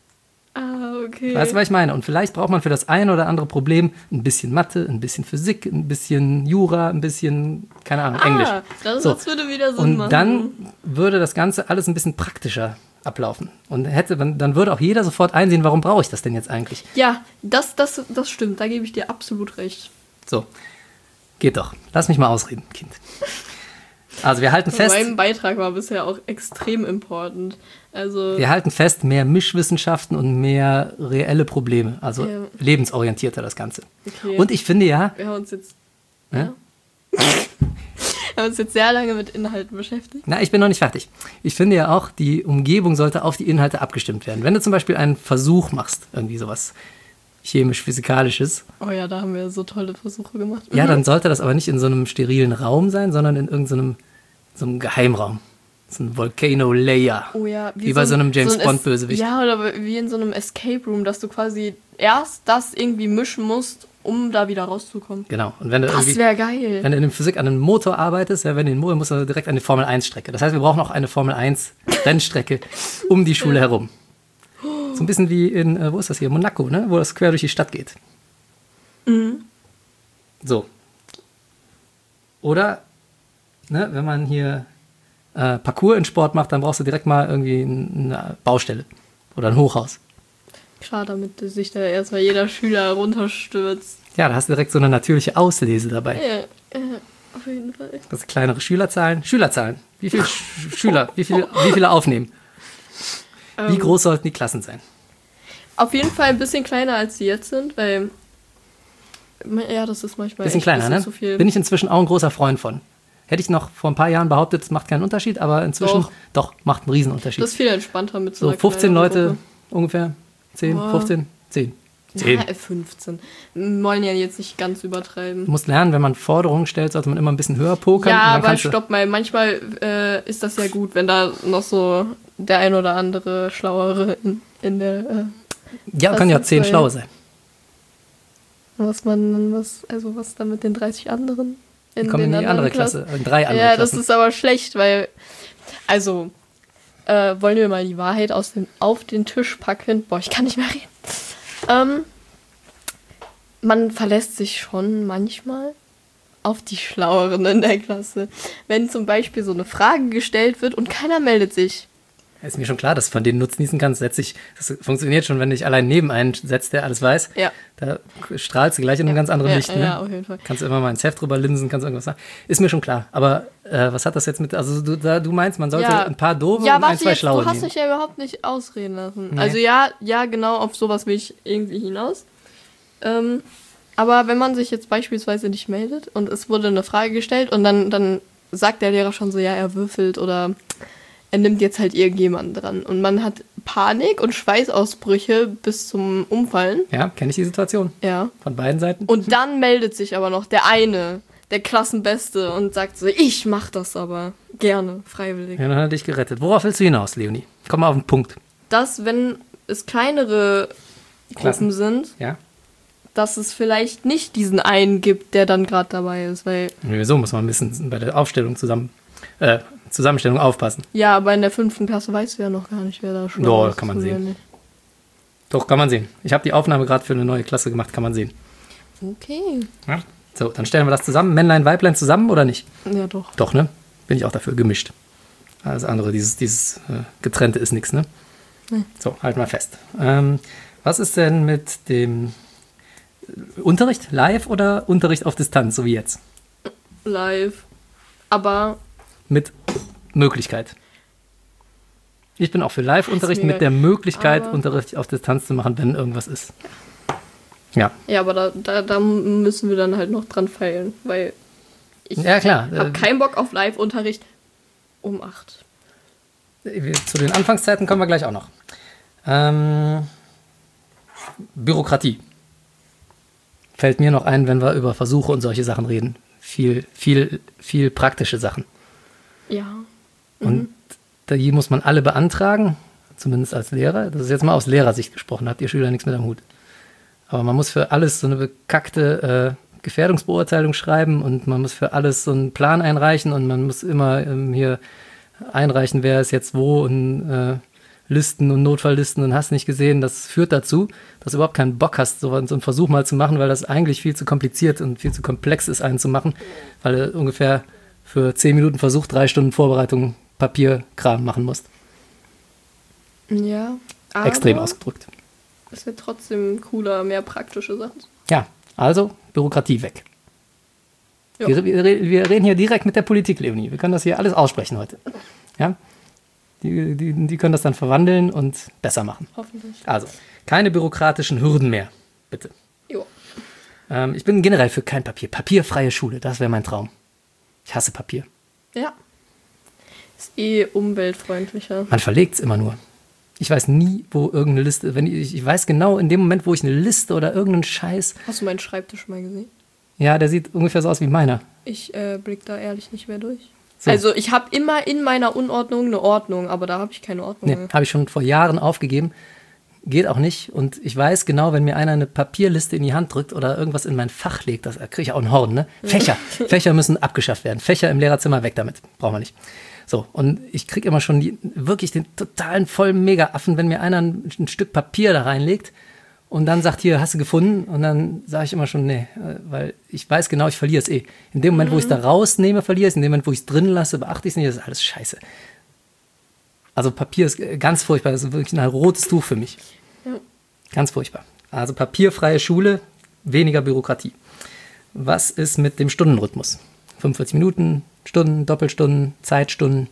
Okay. Weißt du, was ich meine? Und vielleicht braucht man für das eine oder andere Problem ein bisschen Mathe, ein bisschen Physik, ein bisschen Jura, ein bisschen, keine Ahnung, Englisch. Das würde wieder Sinn machen. Und dann würde das Ganze alles ein bisschen praktischer ablaufen. Und dann würde auch jeder sofort einsehen, warum brauche ich das denn jetzt eigentlich? Ja, das stimmt. Da gebe ich dir absolut recht. So, geht doch. Lass mich mal ausreden, Kind. Also wir halten fest... Mein Beitrag war bisher auch extrem important. Also wir halten fest, mehr Mischwissenschaften und mehr reelle Probleme. Also lebensorientierter das Ganze. Okay. Und ich finde ja... Wir haben uns jetzt... Ja? Wir haben uns jetzt sehr lange mit Inhalten beschäftigt. Na, ich bin noch nicht fertig. Ich finde ja auch, die Umgebung sollte auf die Inhalte abgestimmt werden. Wenn du zum Beispiel einen Versuch machst, irgendwie sowas chemisch-physikalisches. Oh ja, da haben wir so tolle Versuche gemacht. Ja, dann sollte das aber nicht in so einem sterilen Raum sein, sondern in irgendeinem so einem Geheimraum. So ein Volcano-Layer. Oh ja. Wie bei so einem James-Bond-Bösewicht. Ja, oder wie in so einem Escape Room, dass du quasi erst das irgendwie mischen musst, um da wieder rauszukommen. Genau. Und wenn du das wäre geil. Wenn du in der Physik an einem Motor arbeitest, wenn du den Motor musst du direkt an die Formel-1-Strecke. Das heißt, wir brauchen auch eine Formel-1-Rennstrecke um die Schule herum. So ein bisschen wie in, wo ist das hier? Monaco, ne? Wo das quer durch die Stadt geht. Mhm. So. Oder, ne, wenn man hier Parcours in Sport macht, dann brauchst du direkt mal irgendwie eine Baustelle oder ein Hochhaus. Klar, damit sich da erstmal jeder Schüler runterstürzt. Ja, da hast du direkt so eine natürliche Auslese dabei. Ja, auf jeden Fall. Das sind kleinere Schülerzahlen. Wie viele Schüler, wie viele aufnehmen? Wie groß sollten die Klassen sein? Auf jeden Fall ein bisschen kleiner, als sie jetzt sind, weil ja, das ist manchmal bisschen kleiner, ne? Zu viel. Bin ich inzwischen auch ein großer Freund von. Hätte ich noch vor ein paar Jahren behauptet, es macht keinen Unterschied, aber inzwischen doch macht einen Riesenunterschied. Das ist viel entspannter mit so einer 15 Leute Gruppe. ungefähr, 10, 15, 10. 10. Ja, 15. Wir wollen ja jetzt nicht ganz übertreiben. Du musst lernen, wenn man Forderungen stellt, sollte man immer ein bisschen höher pokern. Ja, aber stopp mal. Manchmal ist das ja gut, wenn da noch so der ein oder andere Schlauere in der ja, kann ja 10 Schlaue sein. Was dann mit den 30 anderen in kommen in die andere Klasse, in 3 andere Klassen. Ja, Klassen. das ist aber schlecht, weil wollen wir mal die Wahrheit auf den Tisch packen? Boah, ich kann nicht mehr reden. Man verlässt sich schon manchmal auf die Schlaueren in der Klasse. Wenn zum Beispiel so eine Frage gestellt wird und keiner meldet sich. Ist mir schon klar, dass du von denen nutzen kannst. Das funktioniert schon, wenn du dich allein neben einen setzt, der alles weiß. Ja. Da strahlst du gleich in einem ganz anderen Licht. Ne? Ja, auf jeden Fall. Kannst du immer mal ins Heft drüber linsen, kannst irgendwas sagen. Ist mir schon klar. Aber was hat das jetzt mit, also du meinst, man sollte ein paar doofe und ein, zwei schlaue nehmen. Du hast dich ja überhaupt nicht ausreden lassen. Nee. Also ja, genau, auf sowas will ich irgendwie hinaus. Aber wenn man sich jetzt beispielsweise nicht meldet und es wurde eine Frage gestellt und dann sagt der Lehrer schon so, ja, er würfelt oder er nimmt jetzt halt irgendjemanden dran. Und man hat Panik und Schweißausbrüche bis zum Umfallen. Ja, kenne ich die Situation. Ja. Von beiden Seiten. Und dann meldet sich aber noch der eine, der Klassenbeste, und sagt so, ich mach das aber gerne, freiwillig. Ja, dann hat er dich gerettet. Worauf willst du hinaus, Leonie? Komm mal auf den Punkt. Dass, wenn es kleinere Gruppen sind, dass es vielleicht nicht diesen einen gibt, der dann gerade dabei ist. Weil wieso muss man ein bisschen bei der Zusammenstellung aufpassen. Ja, aber in der 5. Klasse weißt du ja noch gar nicht, wer da schon ist. Doch, kann man sehen. Doch, kann man sehen. Ich habe die Aufnahme gerade für eine neue Klasse gemacht, kann man sehen. Okay. Ja, so, dann stellen wir das zusammen. Männlein, Weiblein zusammen oder nicht? Ja, doch. Doch, ne? Bin ich auch dafür, gemischt. Alles andere, dieses Getrennte ist nichts, ne? Nee. So, halt mal fest. Was ist denn mit dem Unterricht live oder Unterricht auf Distanz, so wie jetzt? Live. Aber mit Möglichkeit. Ich bin auch für Live-Unterricht mit der Möglichkeit, Unterricht auf Distanz zu machen, wenn irgendwas ist. Ja. Ja, aber da müssen wir dann halt noch dran feilen, weil ich habe keinen Bock auf Live-Unterricht um 8. Zu den Anfangszeiten kommen wir gleich auch noch. Bürokratie. Fällt mir noch ein, wenn wir über Versuche und solche Sachen reden. Viel praktische Sachen. Ja. Und die muss man alle beantragen, zumindest als Lehrer. Das ist jetzt mal aus Lehrersicht gesprochen, habt ihr Schüler nichts mit am Hut. Aber man muss für alles so eine bekackte Gefährdungsbeurteilung schreiben und man muss für alles so einen Plan einreichen und man muss immer hier einreichen, wer ist jetzt wo und Listen und Notfalllisten und hast nicht gesehen. Das führt dazu, dass du überhaupt keinen Bock hast, so einen Versuch mal zu machen, weil das eigentlich viel zu kompliziert und viel zu komplex ist, einen zu machen, weil du ungefähr für 10 Minuten Versuch 3 Stunden Vorbereitung Papierkram machen musst. Ja, aber extrem ausgedrückt. Es wird trotzdem cooler, mehr praktische Sachen. Ja, also Bürokratie weg. Wir reden hier direkt mit der Politik, Leonie. Wir können das hier alles aussprechen heute. Ja? Die können das dann verwandeln und besser machen. Hoffentlich. Also, keine bürokratischen Hürden mehr, bitte. Jo. Ich bin generell für kein Papier. Papierfreie Schule, das wäre mein Traum. Ich hasse Papier. Ja. Ist eh umweltfreundlicher. Man verlegt es immer nur. Ich weiß nie, wo irgendeine Liste, ich weiß genau in dem Moment, wo ich eine Liste oder irgendeinen Scheiß. Hast du meinen Schreibtisch mal gesehen? Ja, der sieht ungefähr so aus wie meiner. Ich blick da ehrlich nicht mehr durch. So. Also ich habe immer in meiner Unordnung eine Ordnung, aber da habe ich keine Ordnung mehr. Habe ich schon vor Jahren aufgegeben. Geht auch nicht. Und ich weiß genau, wenn mir einer eine Papierliste in die Hand drückt oder irgendwas in mein Fach legt, das kriege ich auch einen Horn, ne? Fächer. Fächer müssen abgeschafft werden. Fächer im Lehrerzimmer, weg damit. Brauchen wir nicht. So, und ich kriege immer schon wirklich den totalen vollen Mega-Affen, wenn mir einer ein Stück Papier da reinlegt und dann sagt, hier, hast du gefunden? Und dann sage ich immer schon, nee, weil ich weiß genau, ich verliere es eh. In dem Moment, wo ich es da rausnehme, verliere ich es. In dem Moment, wo ich es drin lasse, beachte ich es nicht. Das ist alles scheiße. Also Papier ist ganz furchtbar. Das ist wirklich ein rotes Tuch für mich. Ja. Ganz furchtbar. Also papierfreie Schule, weniger Bürokratie. Was ist mit dem Stundenrhythmus? 45 Minuten, Stunden, Doppelstunden, Zeitstunden?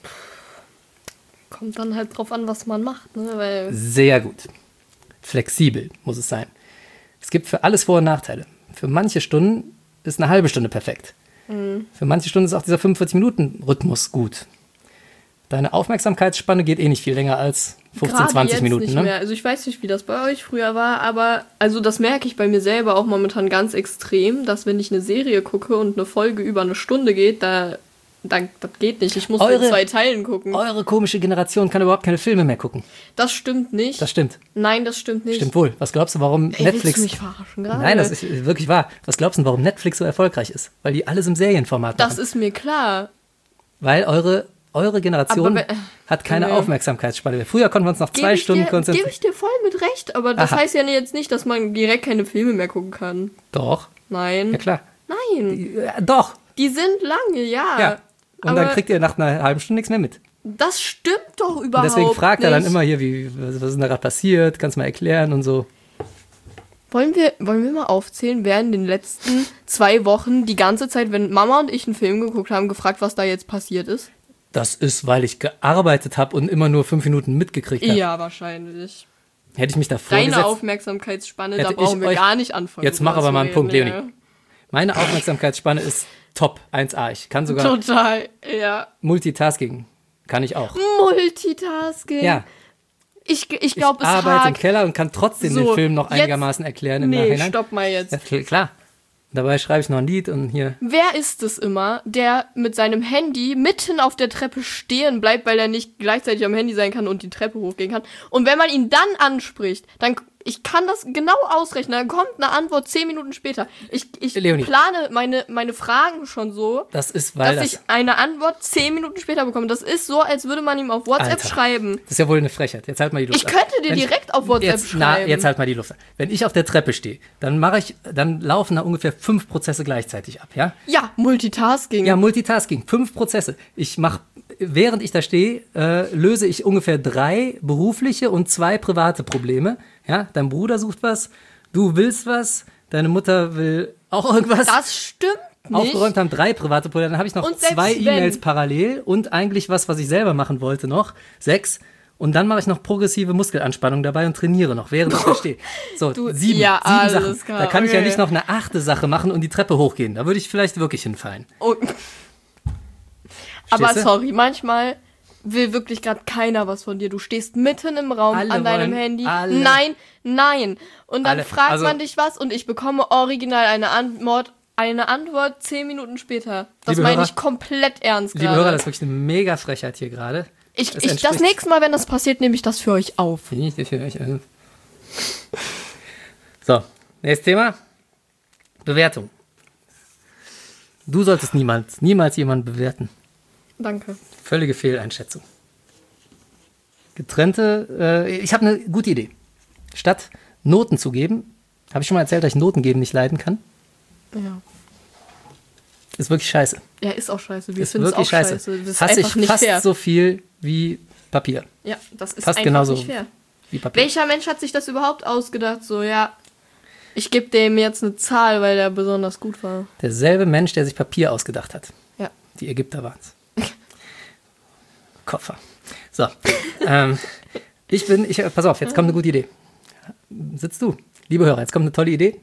Kommt dann halt drauf an, was man macht, ne? Weil sehr gut. Flexibel muss es sein. Es gibt für alles Vor- und Nachteile. Für manche Stunden ist eine halbe Stunde perfekt. Mhm. Für manche Stunden ist auch dieser 45-Minuten-Rhythmus gut. Deine Aufmerksamkeitsspanne geht eh nicht viel länger als 15, 20 Minuten. Nicht mehr. Also ich weiß nicht, wie das bei euch früher war, aber also das merke ich bei mir selber auch momentan ganz extrem, dass wenn ich eine Serie gucke und eine Folge über eine Stunde geht, das geht nicht. Ich muss in 2 Teilen gucken. Eure komische Generation kann überhaupt keine Filme mehr gucken. Das stimmt nicht. Das stimmt. Nein, das stimmt nicht. Stimmt wohl. Was glaubst du, warum Netflix... Willst du mich verarschen gerade? Nein, das ist wirklich wahr. Was glaubst du, warum Netflix so erfolgreich ist? Weil die alles im Serienformat machen. Das ist mir klar. Weil eure Generation hat keine Aufmerksamkeitsspanne mehr. Früher konnten wir uns noch 2 Stunden konzentrieren. Gebe ich dir voll mit recht, aber das heißt ja jetzt nicht, dass man direkt keine Filme mehr gucken kann. Doch. Nein. Ja, klar. Nein. Doch. Die sind lange, ja. Und dann kriegt ihr nach einer halben Stunde nichts mehr mit. Das stimmt doch überhaupt nicht. Und deswegen fragt er dann immer hier, was ist denn da gerade passiert? Kannst du mal erklären und so. Wollen wir mal aufzählen, wer in den letzten 2 Wochen die ganze Zeit, wenn Mama und ich einen Film geguckt haben, gefragt, was da jetzt passiert ist? Das ist, weil ich gearbeitet habe und immer nur 5 Minuten mitgekriegt habe. Ja, wahrscheinlich. Hätte ich mich da vorgesetzt. Deine Aufmerksamkeitsspanne, da brauchen wir gar nicht anfangen. Jetzt mach aber mal einen Punkt, Leonie. Meine Aufmerksamkeitsspanne ist top, 1A. Ich kann sogar... Total, ja. Multitasking kann ich auch. Multitasking? Ja. Ich glaube, es arbeite hakt. im Keller und kann trotzdem den Film noch einigermaßen erklären im Nachhinein. Stopp mal jetzt. Ja, klar. Dabei schreibe ich noch ein Lied und hier... Wer ist es immer, der mit seinem Handy mitten auf der Treppe stehen bleibt, weil er nicht gleichzeitig am Handy sein kann und die Treppe hochgehen kann? Und wenn man ihn dann anspricht, dann... Ich kann das genau ausrechnen. Dann kommt eine Antwort 10 Minuten später. Ich plane meine Fragen schon so, dass ich eine Antwort 10 Minuten später bekomme. Das ist so, als würde man ihm auf WhatsApp schreiben. Das ist ja wohl eine Frechheit. Jetzt halt mal die Luft. Ich könnte dir direkt auf WhatsApp schreiben. Jetzt halt mal die Luft. Wenn ich auf der Treppe stehe, dann laufen da ungefähr 5 Prozesse gleichzeitig ab, ja? Ja, Multitasking. Ja, Multitasking. 5 Prozesse. Während ich da stehe, löse ich ungefähr 3 berufliche und 2 private Probleme. Ja, dein Bruder sucht was, du willst was, deine Mutter will auch irgendwas. Das stimmt nicht. Aufgeräumt haben 3 private Probleme, dann habe ich noch 2 E-Mails parallel und eigentlich was ich selber machen wollte noch, 6. Und dann mache ich noch progressive Muskelanspannung dabei und trainiere noch, während ich da stehe. So, 7 Sachen. Klar. Da kann ich ja nicht noch eine 8. Sache machen und die Treppe hochgehen. Da würde ich vielleicht wirklich hinfallen. Oh. Aber sorry, manchmal will wirklich gerade keiner was von dir. Du stehst mitten im Raum an deinem Handy. Nein. Und dann fragt man dich was und ich bekomme original eine Antwort 10 Minuten später. Das meine ich komplett ernst gerade. Liebe Hörer, das ist wirklich eine mega Frechheit hier gerade. Das nächste Mal, wenn das passiert, nehme ich das für euch auf. So, nächstes Thema. Bewertung. Du solltest niemals jemanden bewerten. Danke. Völlige Fehleinschätzung. Ich habe eine gute Idee. Statt Noten zu geben, habe ich schon mal erzählt, dass ich Noten geben nicht leiden kann? Ja. Ist wirklich scheiße. Ja, ist auch scheiße. Wir finden es auch scheiße. Das ist einfach nicht fair. So viel wie Papier. Ja, das ist fast einfach genauso nicht fair. Wie Papier. Welcher Mensch hat sich das überhaupt ausgedacht? So, ja, ich gebe dem jetzt eine Zahl, weil der besonders gut war. Derselbe Mensch, der sich Papier ausgedacht hat. Ja. Die Ägypter waren es. Koffer. So. Pass auf, jetzt kommt eine gute Idee. Sitzt du. Liebe Hörer, jetzt kommt eine tolle Idee.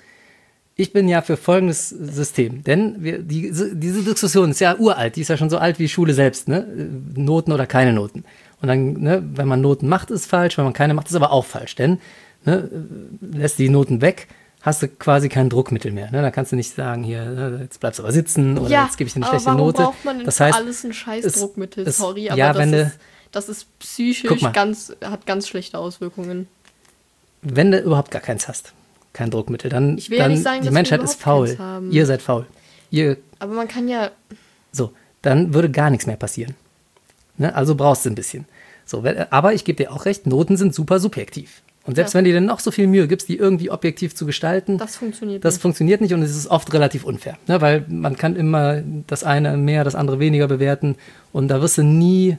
Ich bin ja für folgendes System, denn diese Diskussion ist ja uralt, die ist ja schon so alt wie Schule selbst, ne? Noten oder keine Noten. Und dann, ne, wenn man Noten macht, ist falsch, wenn man keine macht, ist aber auch falsch, denn lässt die Noten weg, hast du quasi kein Druckmittel mehr. Ne? Da kannst du nicht sagen, hier, jetzt bleibst du aber sitzen oder jetzt gebe ich dir eine schlechte Note. Ja, braucht man denn alles ein scheiß Druckmittel? Sorry, aber das ist psychisch hat ganz schlechte Auswirkungen. Wenn du überhaupt gar keins hast, kein Druckmittel, dann ich will ja nicht sagen, die Menschheit ist faul. Ihr seid faul. Aber man kann ja... So, dann würde gar nichts mehr passieren. Ne? Also brauchst du ein bisschen. So, aber ich gebe dir auch recht, Noten sind super subjektiv. Und selbst wenn du dir noch so viel Mühe gibst, die irgendwie objektiv zu gestalten, das funktioniert nicht und es ist oft relativ unfair. Ne? Weil man kann immer das eine mehr, das andere weniger bewerten und da wirst du nie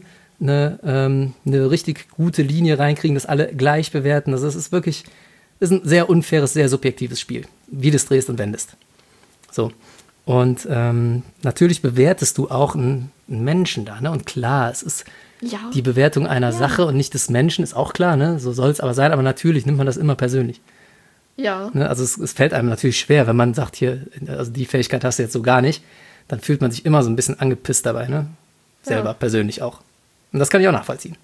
eine richtig gute Linie reinkriegen, dass alle gleich bewerten. Also es ist wirklich ein sehr unfaires, sehr subjektives Spiel, wie du es drehst und wendest. So. Und natürlich bewertest du auch einen Menschen da. Ne? Und klar, es ist die Bewertung einer Sache und nicht des Menschen, ist auch klar. Ne? So soll es aber sein, aber natürlich nimmt man das immer persönlich. Ja. Ne? Also es fällt einem natürlich schwer, wenn man sagt, hier, also die Fähigkeit hast du jetzt so gar nicht, dann fühlt man sich immer so ein bisschen angepisst dabei. Ne? Selber, persönlich auch. Und das kann ich auch nachvollziehen.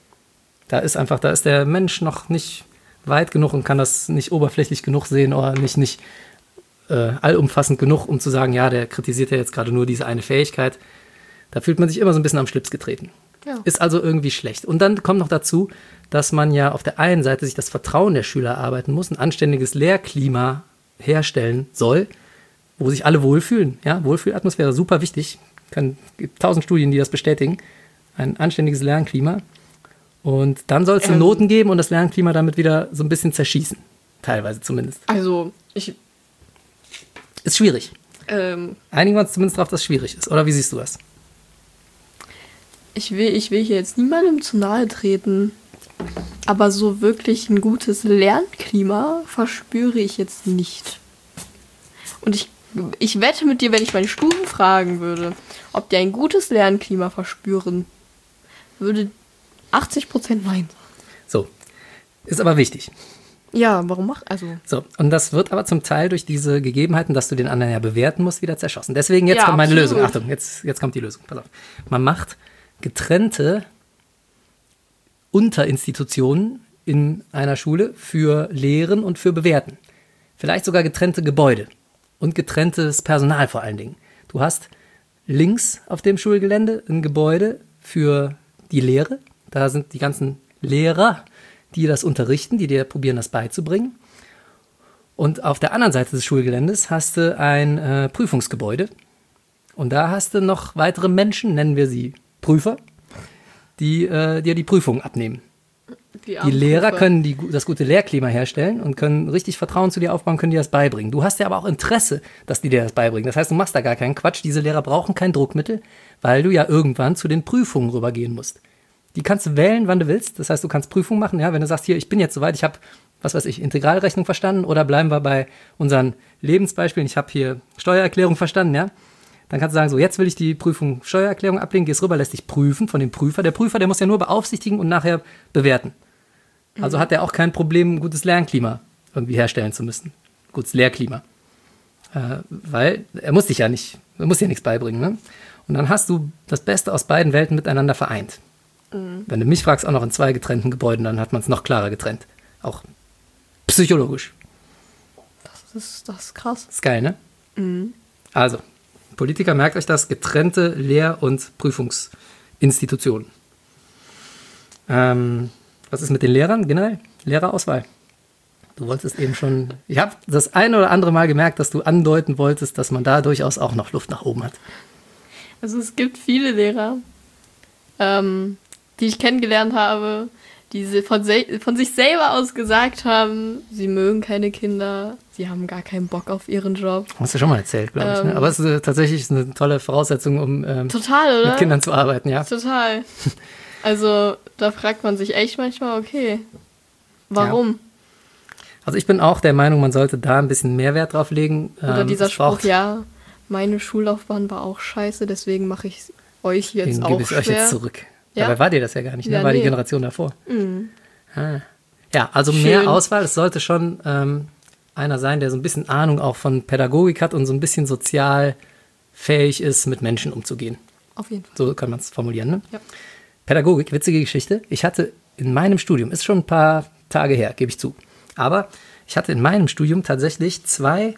Da ist der Mensch noch nicht weit genug und kann das nicht oberflächlich genug sehen oder nicht allumfassend genug, um zu sagen, ja, der kritisiert ja jetzt gerade nur diese eine Fähigkeit. Da fühlt man sich immer so ein bisschen am Schlips getreten. Ja. Ist also irgendwie schlecht. Und dann kommt noch dazu, dass man ja auf der einen Seite sich das Vertrauen der Schüler erarbeiten muss, ein anständiges Lehrklima herstellen soll, wo sich alle wohlfühlen. Ja, Wohlfühlatmosphäre, super wichtig. Gibt 1000 Studien, die das bestätigen. Ein anständiges Lernklima. Und dann soll es Noten geben und das Lernklima damit wieder so ein bisschen zerschießen. Teilweise zumindest. Also, ist schwierig. Einigen wir uns zumindest darauf, dass es schwierig ist. Oder wie siehst du das? Ich will hier jetzt niemandem zu nahe treten, aber so wirklich ein gutes Lernklima verspüre ich jetzt nicht. Und ich wette mit dir, wenn ich meine Stufen fragen würde, ob die ein gutes Lernklima verspüren, würde 80% nein sagen. So, ist aber wichtig. Ja, warum So, und das wird aber zum Teil durch diese Gegebenheiten, dass du den anderen ja bewerten musst, wieder zerschossen. Deswegen jetzt kommt meine Lösung. Achtung, jetzt kommt die Lösung. Pass auf. Man macht getrennte Unterinstitutionen in einer Schule für Lehren und für Bewerten. Vielleicht sogar getrennte Gebäude und getrenntes Personal vor allen Dingen. Du hast links auf dem Schulgelände ein Gebäude für die Lehre. Da sind die ganzen Lehrer, die das unterrichten, die dir probieren, das beizubringen. Und auf der anderen Seite des Schulgeländes hast du ein Prüfungsgebäude. Und da hast du noch weitere Menschen, nennen wir sie Prüfer, die dir die Prüfungen abnehmen. Die Lehrer können das gute Lehrklima herstellen und können richtig Vertrauen zu dir aufbauen, können dir das beibringen. Du hast ja aber auch Interesse, dass die dir das beibringen. Das heißt, du machst da gar keinen Quatsch. Diese Lehrer brauchen kein Druckmittel, weil du ja irgendwann zu den Prüfungen rübergehen musst. Die kannst du wählen, wann du willst. Das heißt, du kannst Prüfungen machen. Ja, wenn du sagst, hier, ich bin jetzt soweit, ich habe, Integralrechnung verstanden, oder bleiben wir bei unseren Lebensbeispielen. Ich habe hier Steuererklärung verstanden, ja. Dann kannst du sagen, so, jetzt will ich die Prüfung Steuererklärung ablegen, gehst rüber, lässt dich prüfen von dem Prüfer. Der Prüfer, der muss ja nur beaufsichtigen und nachher bewerten. Also hat er auch kein Problem, ein gutes Lernklima irgendwie herstellen zu müssen. Gutes Lehrklima. Weil er muss dir nichts beibringen. Ne? Und dann hast du das Beste aus beiden Welten miteinander vereint. Wenn du mich fragst, auch noch in 2 getrennten Gebäuden, dann hat man es noch klarer getrennt. Auch psychologisch. Das ist krass. Das ist geil, ne? Also, Politiker, merkt euch das, getrennte Lehr- und Prüfungsinstitutionen. Was ist mit den Lehrern generell? Lehrerauswahl. Du wolltest eben schon, ich habe das ein oder andere Mal gemerkt, dass du andeuten wolltest, dass man da durchaus auch noch Luft nach oben hat. Also es gibt viele Lehrer, die ich kennengelernt habe, die von sich selber aus gesagt haben, sie mögen keine Kinder, sie haben gar keinen Bock auf ihren Job. Hast du schon mal erzählt, glaube ich. Ne? Aber es ist tatsächlich eine tolle Voraussetzung, um total, oder? Mit Kindern zu arbeiten. Ja. Total. Also da fragt man sich echt manchmal, okay, warum? Ja. Also ich bin auch der Meinung, man sollte da ein bisschen mehr Wert drauf legen. Oder dieser Spruch, ja, meine Schullaufbahn war auch scheiße, deswegen mache ich euch jetzt auch schwer. Gebe ich euch jetzt zurück. Ja? Dabei war dir das ja gar nicht, ne? War die Generation davor. Ja, also mehr Auswahl. Es sollte schon einer sein, der so ein bisschen Ahnung auch von Pädagogik hat und so ein bisschen sozial fähig ist, mit Menschen umzugehen. Auf jeden Fall. So kann man es formulieren, ne? Ja. Pädagogik, witzige Geschichte. Ich hatte in meinem Studium, ist schon ein paar Tage her, gebe ich zu, aber ich hatte in meinem Studium tatsächlich 2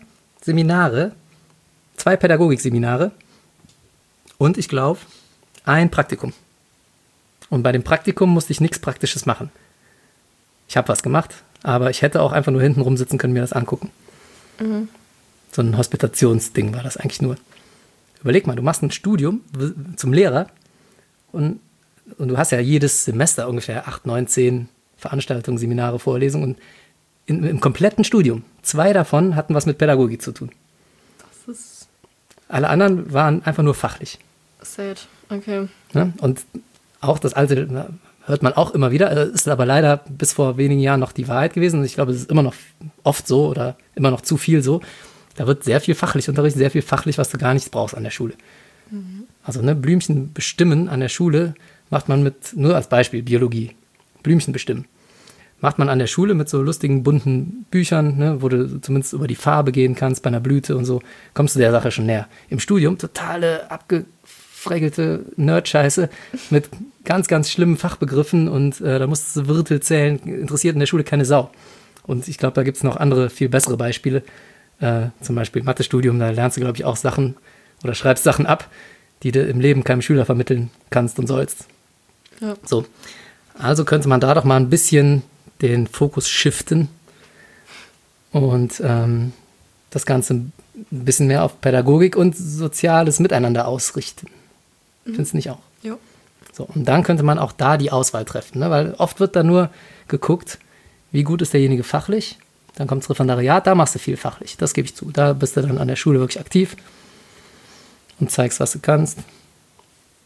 Pädagogikseminare und ich glaube, ein Praktikum. Und bei dem Praktikum musste ich nichts Praktisches machen. Ich habe was gemacht, aber ich hätte auch einfach nur hinten rumsitzen können, mir das angucken. So ein Hospitationsding war das eigentlich nur. Überleg mal, du machst ein Studium zum Lehrer und du hast ja jedes Semester ungefähr 8, 9, 10 Veranstaltungen, Seminare, Vorlesungen und im kompletten Studium, 2 davon hatten was mit Pädagogik zu tun. Das ist... Alle anderen waren einfach nur fachlich. Sad, okay. Ja, und auch das alte hört man auch immer wieder, ist aber leider bis vor wenigen Jahren noch die Wahrheit gewesen. Und ich glaube, es ist immer noch oft so oder immer noch zu viel so. Da wird sehr viel fachlich unterrichtet, sehr viel fachlich, was du gar nicht brauchst an der Schule. Also Blümchen bestimmen an der Schule macht man nur als Beispiel, Biologie, Blümchen bestimmen. Macht man an der Schule mit so lustigen, bunten Büchern, ne, wo du zumindest über die Farbe gehen kannst bei einer Blüte und so, kommst du der Sache schon näher. Im Studium totale abgefrägelte Nerd-Scheiße mit ganz, ganz schlimmen Fachbegriffen und da musst du Wirtel zählen, interessiert in der Schule keine Sau. Und ich glaube, da gibt es noch andere, viel bessere Beispiele. Zum Beispiel Mathestudium, da lernst du, glaube ich, auch Sachen oder schreibst Sachen ab, die du im Leben keinem Schüler vermitteln kannst und sollst. Ja. So. Also könnte man da doch mal ein bisschen den Fokus shiften und das Ganze ein bisschen mehr auf Pädagogik und soziales Miteinander ausrichten. Findest du nicht auch? Ja. So, und dann könnte man auch da die Auswahl treffen, ne? Weil oft wird da nur geguckt, wie gut ist derjenige fachlich. Dann kommt das Referendariat, da machst du viel fachlich, das gebe ich zu. Da bist du dann an der Schule wirklich aktiv und zeigst, was du kannst.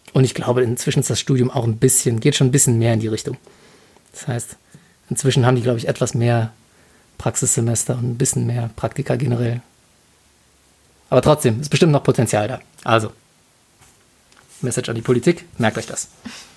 Und ich glaube, inzwischen ist das Studium auch geht schon ein bisschen mehr in die Richtung. Das heißt, inzwischen haben die, glaube ich, etwas mehr Praxissemester und ein bisschen mehr Praktika generell. Aber trotzdem, ist bestimmt noch Potenzial da. Also, Message an die Politik, merkt euch das.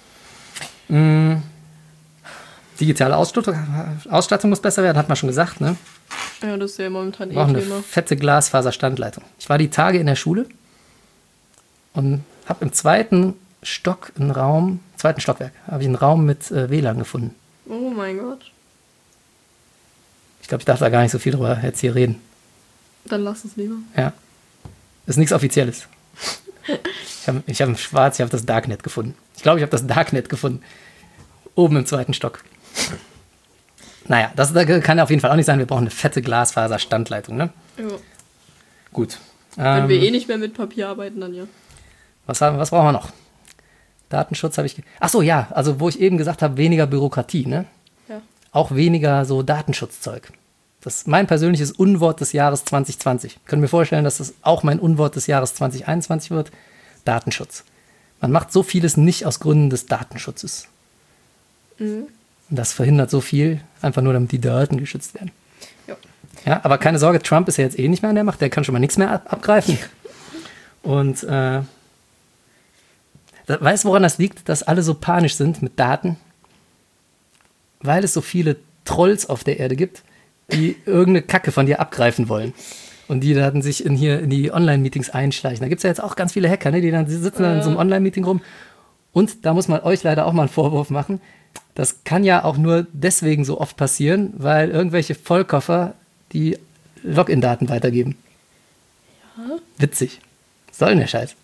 Digitale Ausstattung muss besser werden, hat man schon gesagt, ne? Ja, das ist ja momentan Thema. Eine fette Glasfaserstandleitung. Ich war die Tage in der Schule und habe im zweiten Stockwerk, habe ich einen Raum mit WLAN gefunden. Oh mein Gott. Ich glaube, ich darf da gar nicht so viel drüber jetzt hier reden. Dann lass es lieber. Ja. Ist nichts Offizielles. Ich habe das Darknet gefunden. Ich glaube, ich habe das Darknet gefunden. Oben im zweiten Stock. Naja, das kann auf jeden Fall auch nicht sein. Wir brauchen eine fette Glasfaser-Standleitung, ne? Ja. Gut. Wenn wir nicht mehr mit Papier arbeiten, dann ja. Was brauchen wir noch? Datenschutz habe ich... Ach so, ja. Also, wo ich eben gesagt habe, weniger Bürokratie, ne? Ja. Auch weniger so Datenschutzzeug. Das ist mein persönliches Unwort des Jahres 2020. Ich könnte mir vorstellen, dass das auch mein Unwort des Jahres 2021 wird. Datenschutz. Man macht so vieles nicht aus Gründen des Datenschutzes. Mhm. Und das verhindert so viel, einfach nur, damit die Daten geschützt werden. Ja, aber keine Sorge, Trump ist ja jetzt eh nicht mehr an der Macht. Der kann schon mal nichts mehr abgreifen. Und weißt du, woran das liegt, dass alle so panisch sind mit Daten? Weil es so viele Trolls auf der Erde gibt, die irgendeine Kacke von dir abgreifen wollen. Und die dann sich in die Online-Meetings einschleichen. Da gibt es ja jetzt auch ganz viele Hacker, ne? Die sitzen dann in so einem Online-Meeting rum. Und da muss man euch leider auch mal einen Vorwurf machen. Das kann ja auch nur deswegen so oft passieren, weil irgendwelche Vollkoffer die Login-Daten weitergeben. Ja. Witzig. Was soll denn der Scheiß?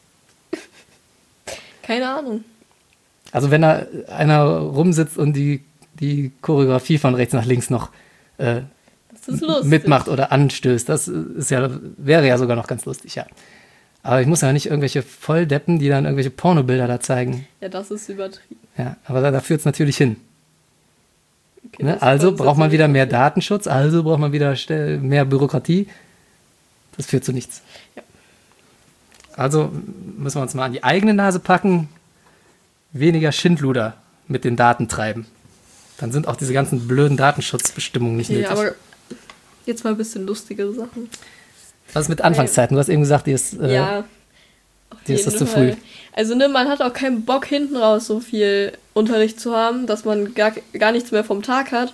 Keine Ahnung. Also wenn da einer rumsitzt und die Choreografie von rechts nach links noch mitmacht oder anstößt, das wäre ja sogar noch ganz lustig, ja. Aber ich muss ja nicht irgendwelche Volldeppen, die dann irgendwelche Pornobilder da zeigen. Ja, das ist übertrieben. Ja, aber da führt es natürlich hin. Okay, ne? Also braucht man wieder mehr Datenschutz, also braucht man wieder mehr Bürokratie. Das führt zu nichts. Ja. Also müssen wir uns mal an die eigene Nase packen, weniger Schindluder mit den Daten treiben. Dann sind auch diese ganzen blöden Datenschutzbestimmungen nicht nötig. Aber jetzt mal ein bisschen lustigere Sachen. Was ist mit Anfangszeiten? Du hast eben gesagt, dir ist das zu früh. Also man hat auch keinen Bock, hinten raus so viel Unterricht zu haben, dass man gar nichts mehr vom Tag hat.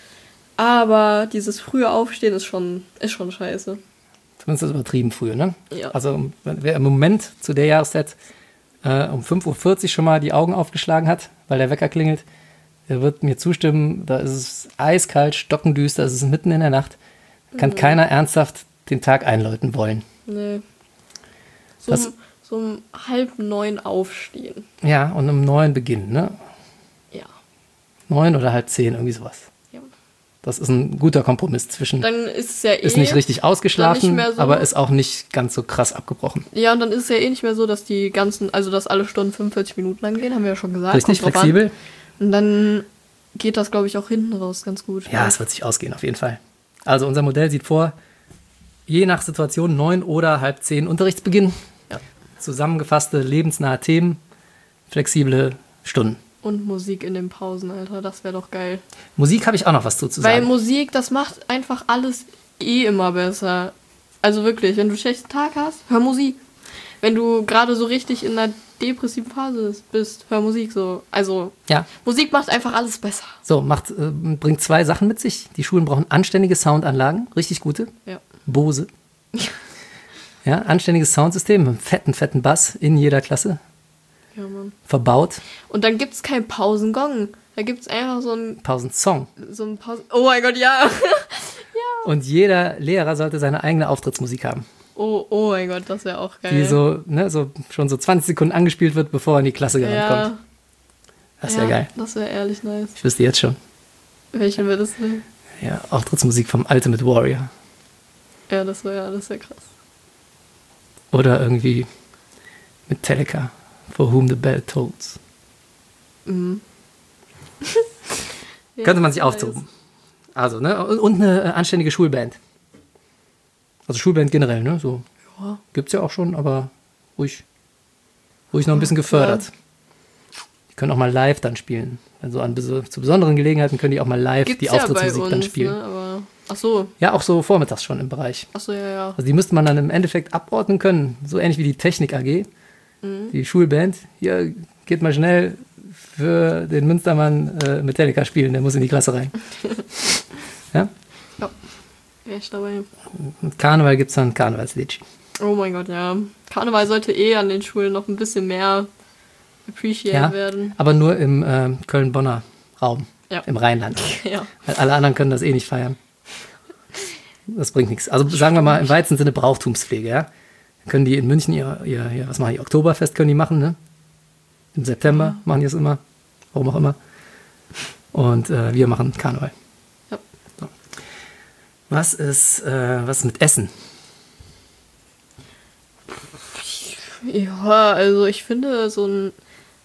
Aber dieses frühe Aufstehen ist schon scheiße. Zumindest ist das übertrieben früh, ne? Ja. Also wer im Moment zu der Jahreszeit um 5:40 Uhr schon mal die Augen aufgeschlagen hat, weil der Wecker klingelt, der wird mir zustimmen, da ist es eiskalt, stockendüster, es ist mitten in der Nacht. Kann keiner ernsthaft den Tag einläuten wollen. Nee. So um 8:30 aufstehen. Ja, und um 9 beginnen, ne? Ja. 9 oder 9:30, irgendwie sowas. Ja. Das ist ein guter Kompromiss zwischen. Dann ist es ja ist nicht richtig ausgeschlafen, nicht so, aber ist auch nicht ganz so krass abgebrochen. Ja, und dann ist es ja nicht mehr so, dass dass alle Stunden 45 Minuten lang gehen, haben wir ja schon gesagt. Richtig flexibel. Und dann geht das, glaube ich, auch hinten raus ganz gut. Ja, es wird sich ausgehen, auf jeden Fall. Also unser Modell sieht vor, je nach Situation 9 oder 9:30 Unterrichtsbeginn. Ja. Zusammengefasste, lebensnahe Themen, flexible Stunden. Und Musik in den Pausen, Alter, das wäre doch geil. Musik habe ich auch noch was zu sagen. Weil Musik, das macht einfach alles immer besser. Also wirklich, wenn du einen schlechten Tag hast, hör Musik. Wenn du gerade so richtig in einer depressiven Phase bist, hör Musik so. Also ja. Musik macht einfach alles besser. So, bringt 2 Sachen mit sich. Die Schulen brauchen anständige Soundanlagen, richtig gute. Ja. Bose. Ja, anständiges Soundsystem, mit einem fetten Bass in jeder Klasse. Ja, Mann. Verbaut. Und dann gibt es keinen Pausengong. Da gibt es einfach so einen Pausensong. Oh mein Gott, ja. Ja. Und jeder Lehrer sollte seine eigene Auftrittsmusik haben. Oh mein Gott, das wäre auch geil. Die schon so 20 Sekunden angespielt wird, bevor er in die Klasse kommt. Das wäre geil. Das wäre ehrlich nice. Ich wüsste jetzt schon. Welchen wäre das denn? Ja, Auftrittsmusik vom Ultimate Warrior. Ja, das wäre krass. Oder irgendwie Metallica, For Whom the Bell Tolls. Mhm. Ja, könnte man sich auftoben. Also, ne? Und eine anständige Schulband. Also Schulband generell, ne? So. Ja. Gibt's ja auch schon, aber ruhig Wurde ich noch ein bisschen gefördert. Ja. Die können auch mal live dann spielen. Also zu besonderen Gelegenheiten können die auch mal live die Auftrittsmusik dann spielen. Ne? Aber, ach so. Ja, auch so vormittags schon im Bereich. Ach so, ja. Also die müsste man dann im Endeffekt abordnen können, so ähnlich wie die Technik AG, die Schulband. Hier geht mal schnell für den Münstermann Metallica spielen, der muss in die Klasse rein. Ja? Ja, echt dabei. Mit Karneval gibt es dann Karnevalslied. Oh mein Gott, ja. Karneval sollte an den Schulen noch ein bisschen mehr appreciated werden. Aber nur im Köln-Bonner Raum, im Rheinland. Ja. Weil alle anderen können das nicht feiern. Das bringt nichts. Also sagen wir mal im weitesten Sinne Brauchtumspflege, ja. Können die in München ihr was machen die? Oktoberfest können die machen, ne? Im September machen die es immer. Warum auch immer. Und wir machen Karneval. Ja. So. Was ist mit Essen? Ja, also ich finde so ein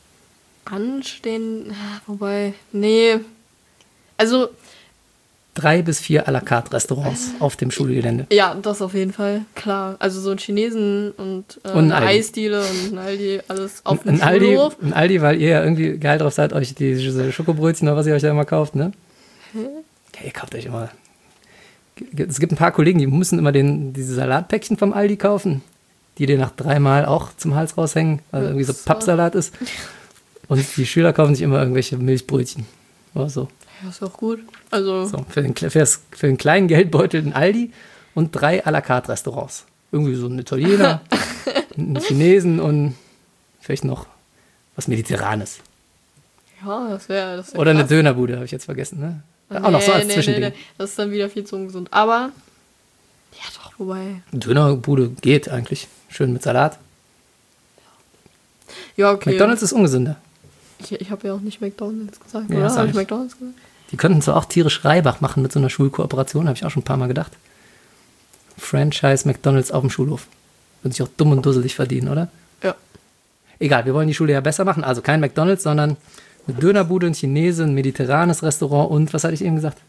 wobei, nee. Also 3 bis 4 à la carte Restaurants auf dem Schulgelände. Ja, das auf jeden Fall, klar. Also so ein Chinesen und eine Eisdiele und ein Aldi, alles auf dem Schulhof. Ein Aldi, weil ihr ja irgendwie geil drauf seid, euch diese Schokobrötchen oder was ihr euch da immer kauft, ne? Ja, ihr kauft euch immer. Es gibt ein paar Kollegen, die müssen immer diese Salatpäckchen vom Aldi kaufen, die dir nach 3 Mal auch zum Hals raushängen, weil irgendwie so Pappsalat ist. Und die Schüler kaufen sich immer irgendwelche Milchbrötchen oder so. Ja, ist auch gut. Also so, für den kleinen Geldbeutel ein Aldi und 3 à la carte Restaurants. Irgendwie so ein Italiener, einen Chinesen und vielleicht noch was Mediterranes. Ja, das wäre oder krass. Eine Dönerbude, habe ich jetzt vergessen, ne? Auch noch so als Zwischending. Nee. Das ist dann wieder viel zu ungesund. Aber, ja doch, wobei. Dönerbude geht eigentlich. Schön mit Salat. Ja, okay. McDonald's ist ungesünder. Ich habe ja auch nicht McDonald's gesagt, oder? Habe ich McDonald's gesagt? Die könnten zwar auch tierisch Reibach machen mit so einer Schulkooperation, habe ich auch schon ein paar Mal gedacht. Franchise McDonald's auf dem Schulhof. Würde sich auch dumm und dusselig verdienen, oder? Ja. Egal, wir wollen die Schule ja besser machen. Also kein McDonald's, sondern eine Dönerbude, ein Chinese, ein mediterranes Restaurant und, was hatte ich eben gesagt?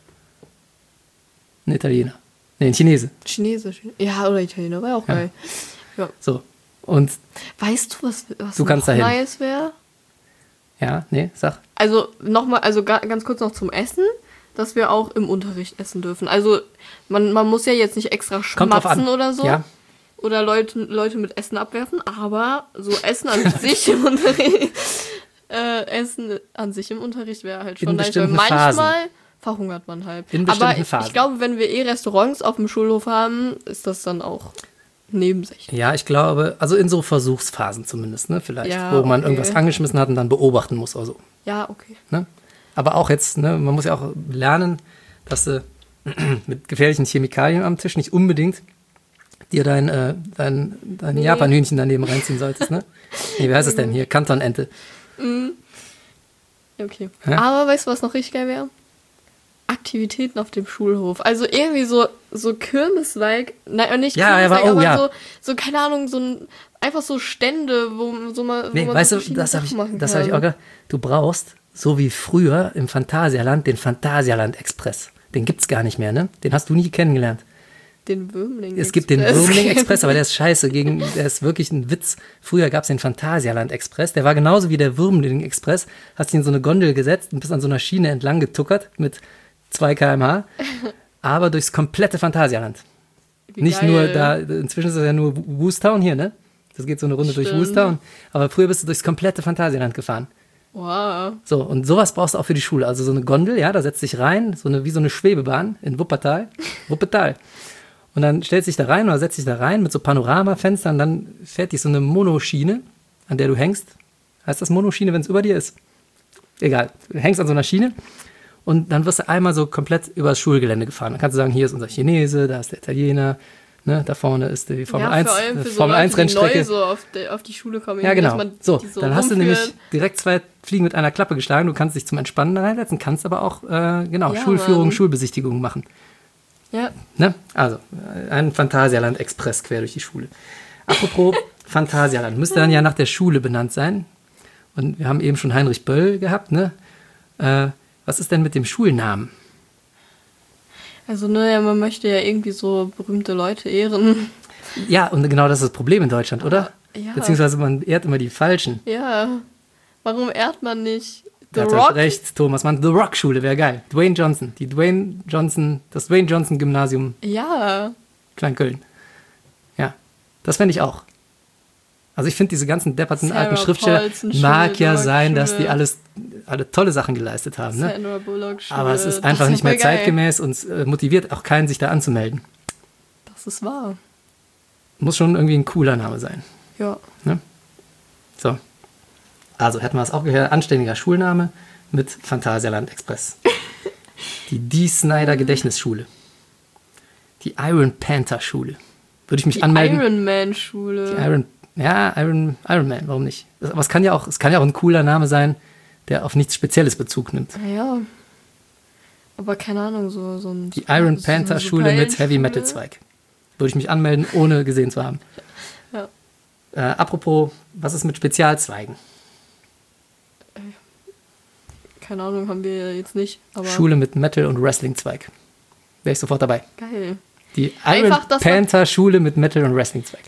Ein Italiener. Nee, ein Chinese. Chinese. Ja, oder Italiener, war auch geil. Ja. So, und weißt du, was du kannst dahin. Nice wäre? Ja, nee, sag. Also nochmal, ganz kurz noch zum Essen, dass wir auch im Unterricht essen dürfen. Also man muss ja jetzt nicht extra schmatzen oder so. Ja. Oder Leute mit Essen abwerfen, aber so Essen an sich im Unterricht, Essen an sich im Unterricht wäre halt schon nice, weil manchmal verhungert man halt. Aber ich glaube, wenn wir Restaurants auf dem Schulhof haben, ist das dann auch nebensächlich. Ja, ich glaube, also in so Versuchsphasen zumindest, ne, vielleicht, ja, wo man irgendwas angeschmissen hat und dann beobachten muss oder so. Ja, okay. Ne? Aber auch jetzt, ne, man muss ja auch lernen, dass du mit gefährlichen Chemikalien am Tisch nicht unbedingt dir dein Japanhühnchen daneben reinziehen solltest, ne? Nee, wie heißt es denn hier? Kantonente. Okay. Ja? Aber weißt du, was noch richtig geil wäre? Aktivitäten auf dem Schulhof. Also irgendwie so Kirmes-like, nein, nicht Kirmes-like, aber so, keine Ahnung, einfach so Stände, wo man weißt du, das habe ich auch gedacht. Du brauchst, so wie früher im Phantasialand, den Phantasialand-Express. Den gibt's gar nicht mehr, ne? Den hast du nie kennengelernt. Den Würmling-Express. Es gibt den Würmling-Express, aber der ist scheiße. Der ist wirklich ein Witz. Früher gab es den Phantasialand-Express. Der war genauso wie der Würmling-Express. Hast dich in so eine Gondel gesetzt und bist an so einer Schiene entlang getuckert mit 2 km/h, aber durchs komplette Phantasialand. Nicht nur da, inzwischen ist es ja nur Woostown hier, ne? Das geht so eine Runde durch Woostown. Aber früher bist du durchs komplette Phantasialand gefahren. Wow. So, und sowas brauchst du auch für die Schule. Also so eine Gondel, ja, da setzt dich rein, wie so eine Schwebebahn in Wuppertal. Und dann stellst dich da rein oder setzt dich da rein mit so Panoramafenstern und dann fährt dich so eine Monoschiene, an der du hängst. Heißt das Monoschiene, wenn es über dir ist? Egal, du hängst an so einer Schiene. Und dann wirst du einmal so komplett über das Schulgelände gefahren. Dann kannst du sagen, hier ist unser Chinese, da ist der Italiener, ne, da vorne ist die Formel 1 Rennstrecke. Neu so auf die Schule kommen. Ja, genau. So, dann hast du nämlich direkt 2 Fliegen mit einer Klappe geschlagen. Du kannst dich zum Entspannen da reinsetzen, kannst aber auch Schulführung, Schulbesichtigung machen. Ja. Ne? Also, ein Phantasialand-Express quer durch die Schule. Apropos Phantasialand, müsste dann ja nach der Schule benannt sein. Und wir haben eben schon Heinrich Böll gehabt, ne? Was ist denn mit dem Schulnamen? Also, man möchte ja irgendwie so berühmte Leute ehren. Ja, und genau das ist das Problem in Deutschland, oder? Ja. Beziehungsweise man ehrt immer die Falschen. Ja. Warum ehrt man nicht The Rock? Hat recht, Thomas Mann. The Rock-Schule wäre geil. Dwayne Johnson. Das Dwayne Johnson Gymnasium. Ja. Kleinkölln. Ja. Das fände ich auch. Also ich finde, diese ganzen depperten alten Schriftsteller mag ja sein, dass die alle tolle Sachen geleistet haben. Ne? Sandra Bullock Schule. Aber es ist einfach nicht mehr zeitgemäß und motiviert auch keinen, sich da anzumelden. Das ist wahr. Muss schon irgendwie ein cooler Name sein. Ja. Ne? So. Also hätten wir es auch gehört. Anständiger Schulname mit Phantasialand Express. Die Dee Snider Gedächtnisschule. Die Iron Panther Schule. Würde ich mich anmelden? Die Iron Man Schule. Iron Man, warum nicht? Aber es kann ja auch ein cooler Name sein, der auf nichts Spezielles Bezug nimmt. Ja. Aber keine Ahnung, so ein... Die Iron Panther Schule mit Heavy Metal Zweig. Würde ich mich anmelden, ohne gesehen zu haben. Ja. Apropos, was ist mit Spezialzweigen? Keine Ahnung, haben wir jetzt nicht. Aber Schule mit Metal- und Wrestling-Zweig. Wäre ich sofort dabei. Geil. Die Iron Panther Schule mit Metal- und Wrestling-Zweig.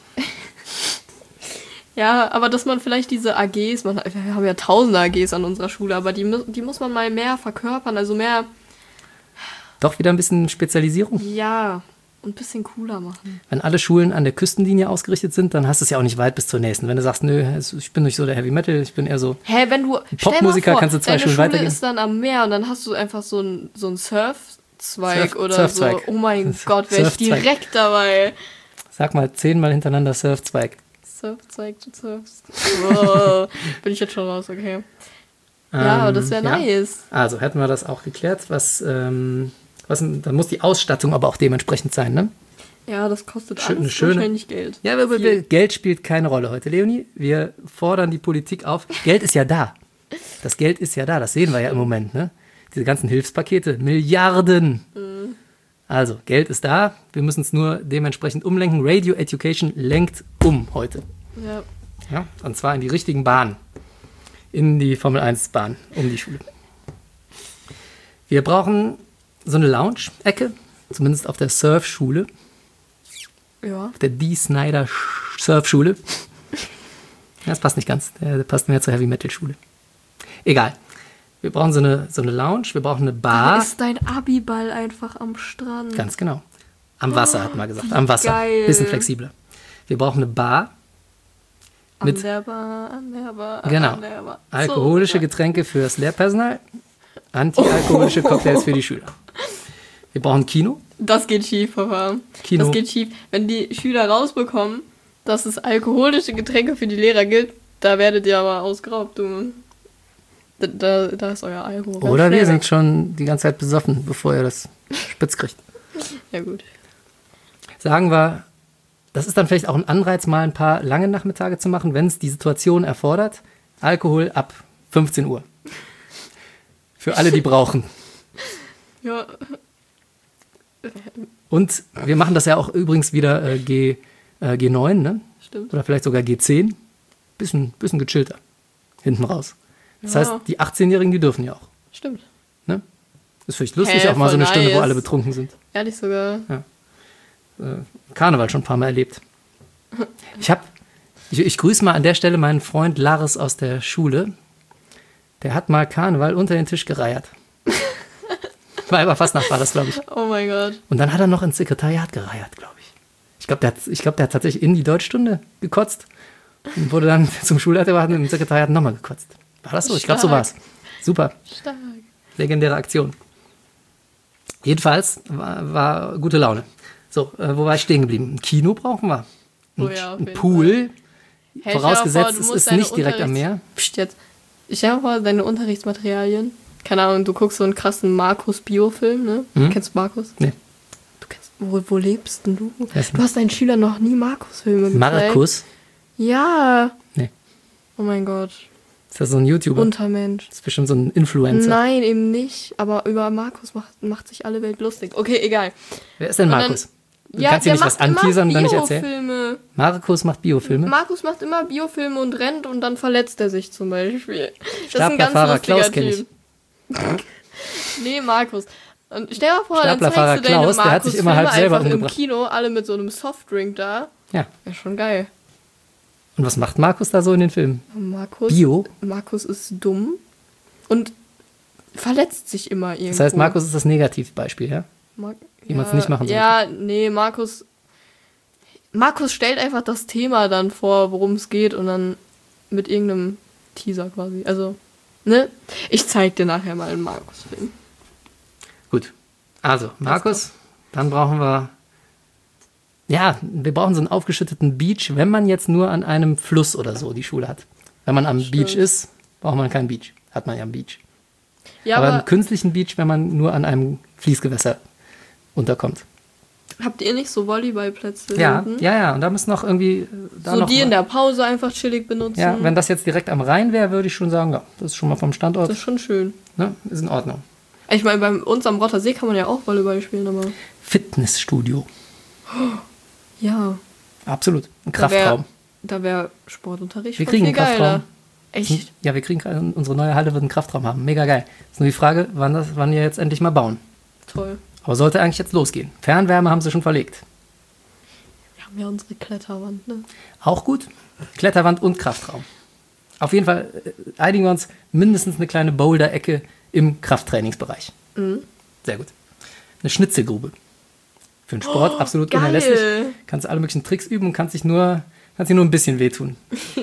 Ja, aber dass man vielleicht diese AGs, wir haben ja tausende AGs an unserer Schule, aber die muss man mal mehr verkörpern, also mehr... Doch wieder ein bisschen Spezialisierung? Ja, und ein bisschen cooler machen. Wenn alle Schulen an der Küstenlinie ausgerichtet sind, dann hast du es ja auch nicht weit bis zur nächsten. Wenn du sagst, nö, ich bin nicht so der Heavy Metal, ich bin eher so wenn du Popmusiker, kannst du 2 Schulen weitergehen. Deine Schule ist dann am Meer und dann hast du einfach so ein Surfzweig oder so. Oh mein Gott, wäre ich direkt dabei. Sag mal 10-mal hintereinander Surfzweig. Surfzweig, du surfst. Wow, bin ich jetzt schon raus, okay. Ja, aber das wäre nice. Also hätten wir das auch geklärt. Dann muss die Ausstattung aber auch dementsprechend sein, ne? Ja, das kostet alles wahrscheinlich Geld. Ja, Geld spielt keine Rolle heute, Leonie. Wir fordern die Politik auf. Geld ist ja da. Das Geld ist ja da, das sehen wir ja im Moment, ne? Diese ganzen Hilfspakete, Milliarden. Mhm. Also, Geld ist da, wir müssen es nur dementsprechend umlenken. Radio Education lenkt um heute. Ja, und zwar in die richtigen Bahnen. In die Formel-1-Bahn, um die Schule. Wir brauchen so eine Lounge-Ecke, zumindest auf der Surfschule. Ja. Auf der Dee Snider Surfschule. Das passt nicht ganz, der passt mehr zur Heavy-Metal-Schule. Egal. Wir brauchen so eine Lounge, wir brauchen eine Bar. Da ist dein Abiball einfach am Strand. Ganz genau. Am Wasser, hat man gesagt. Am Wasser. Geil. Bisschen flexibler. Wir brauchen eine Bar. An der Bar. Genau. Alkoholische Getränke fürs Lehrpersonal. Anti-alkoholische Cocktails für die Schüler. Wir brauchen Kino. Das geht schief, Papa. Kino. Das geht schief. Wenn die Schüler rausbekommen, dass es alkoholische Getränke für die Lehrer gilt, da werdet ihr aber ausgeraubt, du. Da ist euer Alkohol. Oder wir sind schon die ganze Zeit besoffen, bevor ihr das spitz kriegt. Ja, gut. Sagen wir, das ist dann vielleicht auch ein Anreiz, mal ein paar lange Nachmittage zu machen, wenn es die Situation erfordert. Alkohol ab 15 Uhr. Für alle, die brauchen. Ja. Und wir machen das ja auch übrigens wieder G9, ne? Stimmt. Oder vielleicht sogar G10. Bisschen gechillter. Hinten raus. Das heißt, die 18-Jährigen, die dürfen ja auch. Stimmt. Ne? Ist vielleicht lustig, auch mal so eine Stunde, wo alle betrunken sind. Ehrlich sogar. Ja. Karneval schon ein paar Mal erlebt. Ich grüße mal an der Stelle meinen Freund Laris aus der Schule. Der hat mal Karneval unter den Tisch gereiert. Weiberfastnacht war das, glaube ich. Oh mein Gott. Und dann hat er noch ins Sekretariat gereiert, glaube ich. Ich glaube, der hat tatsächlich in die Deutschstunde gekotzt und wurde dann zum Schulleiter und im Sekretariat nochmal gekotzt. War das so? Ich glaube, so war es. Super. Stark. Legendäre Aktion. Jedenfalls war gute Laune. So, wo war ich stehen geblieben? Ein Kino brauchen wir. Ein Pool. Vorausgesetzt, es ist nicht direkt am Meer. Psst, jetzt. Ich stell mir vor, deine Unterrichtsmaterialien. Keine Ahnung, du guckst so einen krassen Markus-Bio-Film, ne? Kennst du Markus? Nee. Du kennst, wo lebst denn du? Du hast deinen Schülern noch nie Markus-Filme gezeigt. Markus? Ja. Nee. Oh mein Gott. Ist das so ein YouTuber? Untermensch. Das ist bestimmt so ein Influencer. Nein, eben nicht. Aber über Markus macht sich alle Welt lustig. Okay, egal. Wer ist denn Markus? Du kannst dir nicht was anteasern und dann nicht erzählen? Markus macht Biofilme? Markus macht immer Biofilme und rennt und dann verletzt er sich zum Beispiel. Das ist ein ganz Staplerfahrer lustiger Klaus kenne ich. Nee, Markus. Und stell dir mal vor, dann Staplerfahrer zeigst du deine Klaus, der hat sich immer halb selber einfach umgebracht. im Kino, alle mit so einem Softdrink da. Ja. Wäre schon geil. Und was macht Markus da so in den Filmen? Markus ist dumm und verletzt sich immer irgendwo. Das heißt, Markus ist das Negativbeispiel, ja? Wie man es nicht machen soll. Ja, nee, Markus stellt einfach das Thema dann vor, worum es geht und dann mit irgendeinem Teaser quasi. Also, ne? Ich zeig dir nachher mal einen Markus-Film. Gut. Also, Markus, dann brauchen wir... Ja, wir brauchen so einen aufgeschütteten Beach, wenn man jetzt nur an einem Fluss oder so die Schule hat. Wenn man am Beach ist, braucht man keinen Beach. Hat man ja am Beach. Ja, aber einen künstlichen Beach, wenn man nur an einem Fließgewässer unterkommt. Habt ihr nicht so Volleyballplätze? Ja, ja. Und da müssen noch irgendwie... Da so noch die in der Pause einfach chillig benutzen. Ja, wenn das jetzt direkt am Rhein wäre, würde ich schon sagen, ja, das ist schon mal vom Standort. Das ist schon schön. Ne, ist in Ordnung. Ich meine, bei uns am Rotter See kann man ja auch Volleyball spielen, aber... Fitnessstudio. Ja. Absolut. Ein Kraftraum. Da wäre Sportunterricht wir kriegen einen Kraftraum. Echt? Ja, wir kriegen unsere neue Halle wird einen Kraftraum haben. Mega geil. Ist nur die Frage, wann wir jetzt endlich mal bauen. Toll. Aber sollte eigentlich jetzt losgehen. Fernwärme haben sie schon verlegt. Wir haben ja unsere Kletterwand, ne? Auch gut. Kletterwand und Kraftraum. Auf jeden Fall einigen wir uns mindestens eine kleine Boulder-Ecke im Krafttrainingsbereich. Mhm. Sehr gut. Eine Schnitzelgrube. Für den Sport absolut geil. Unerlässlich. Kannst alle möglichen Tricks üben und kannst dir nur ein bisschen wehtun.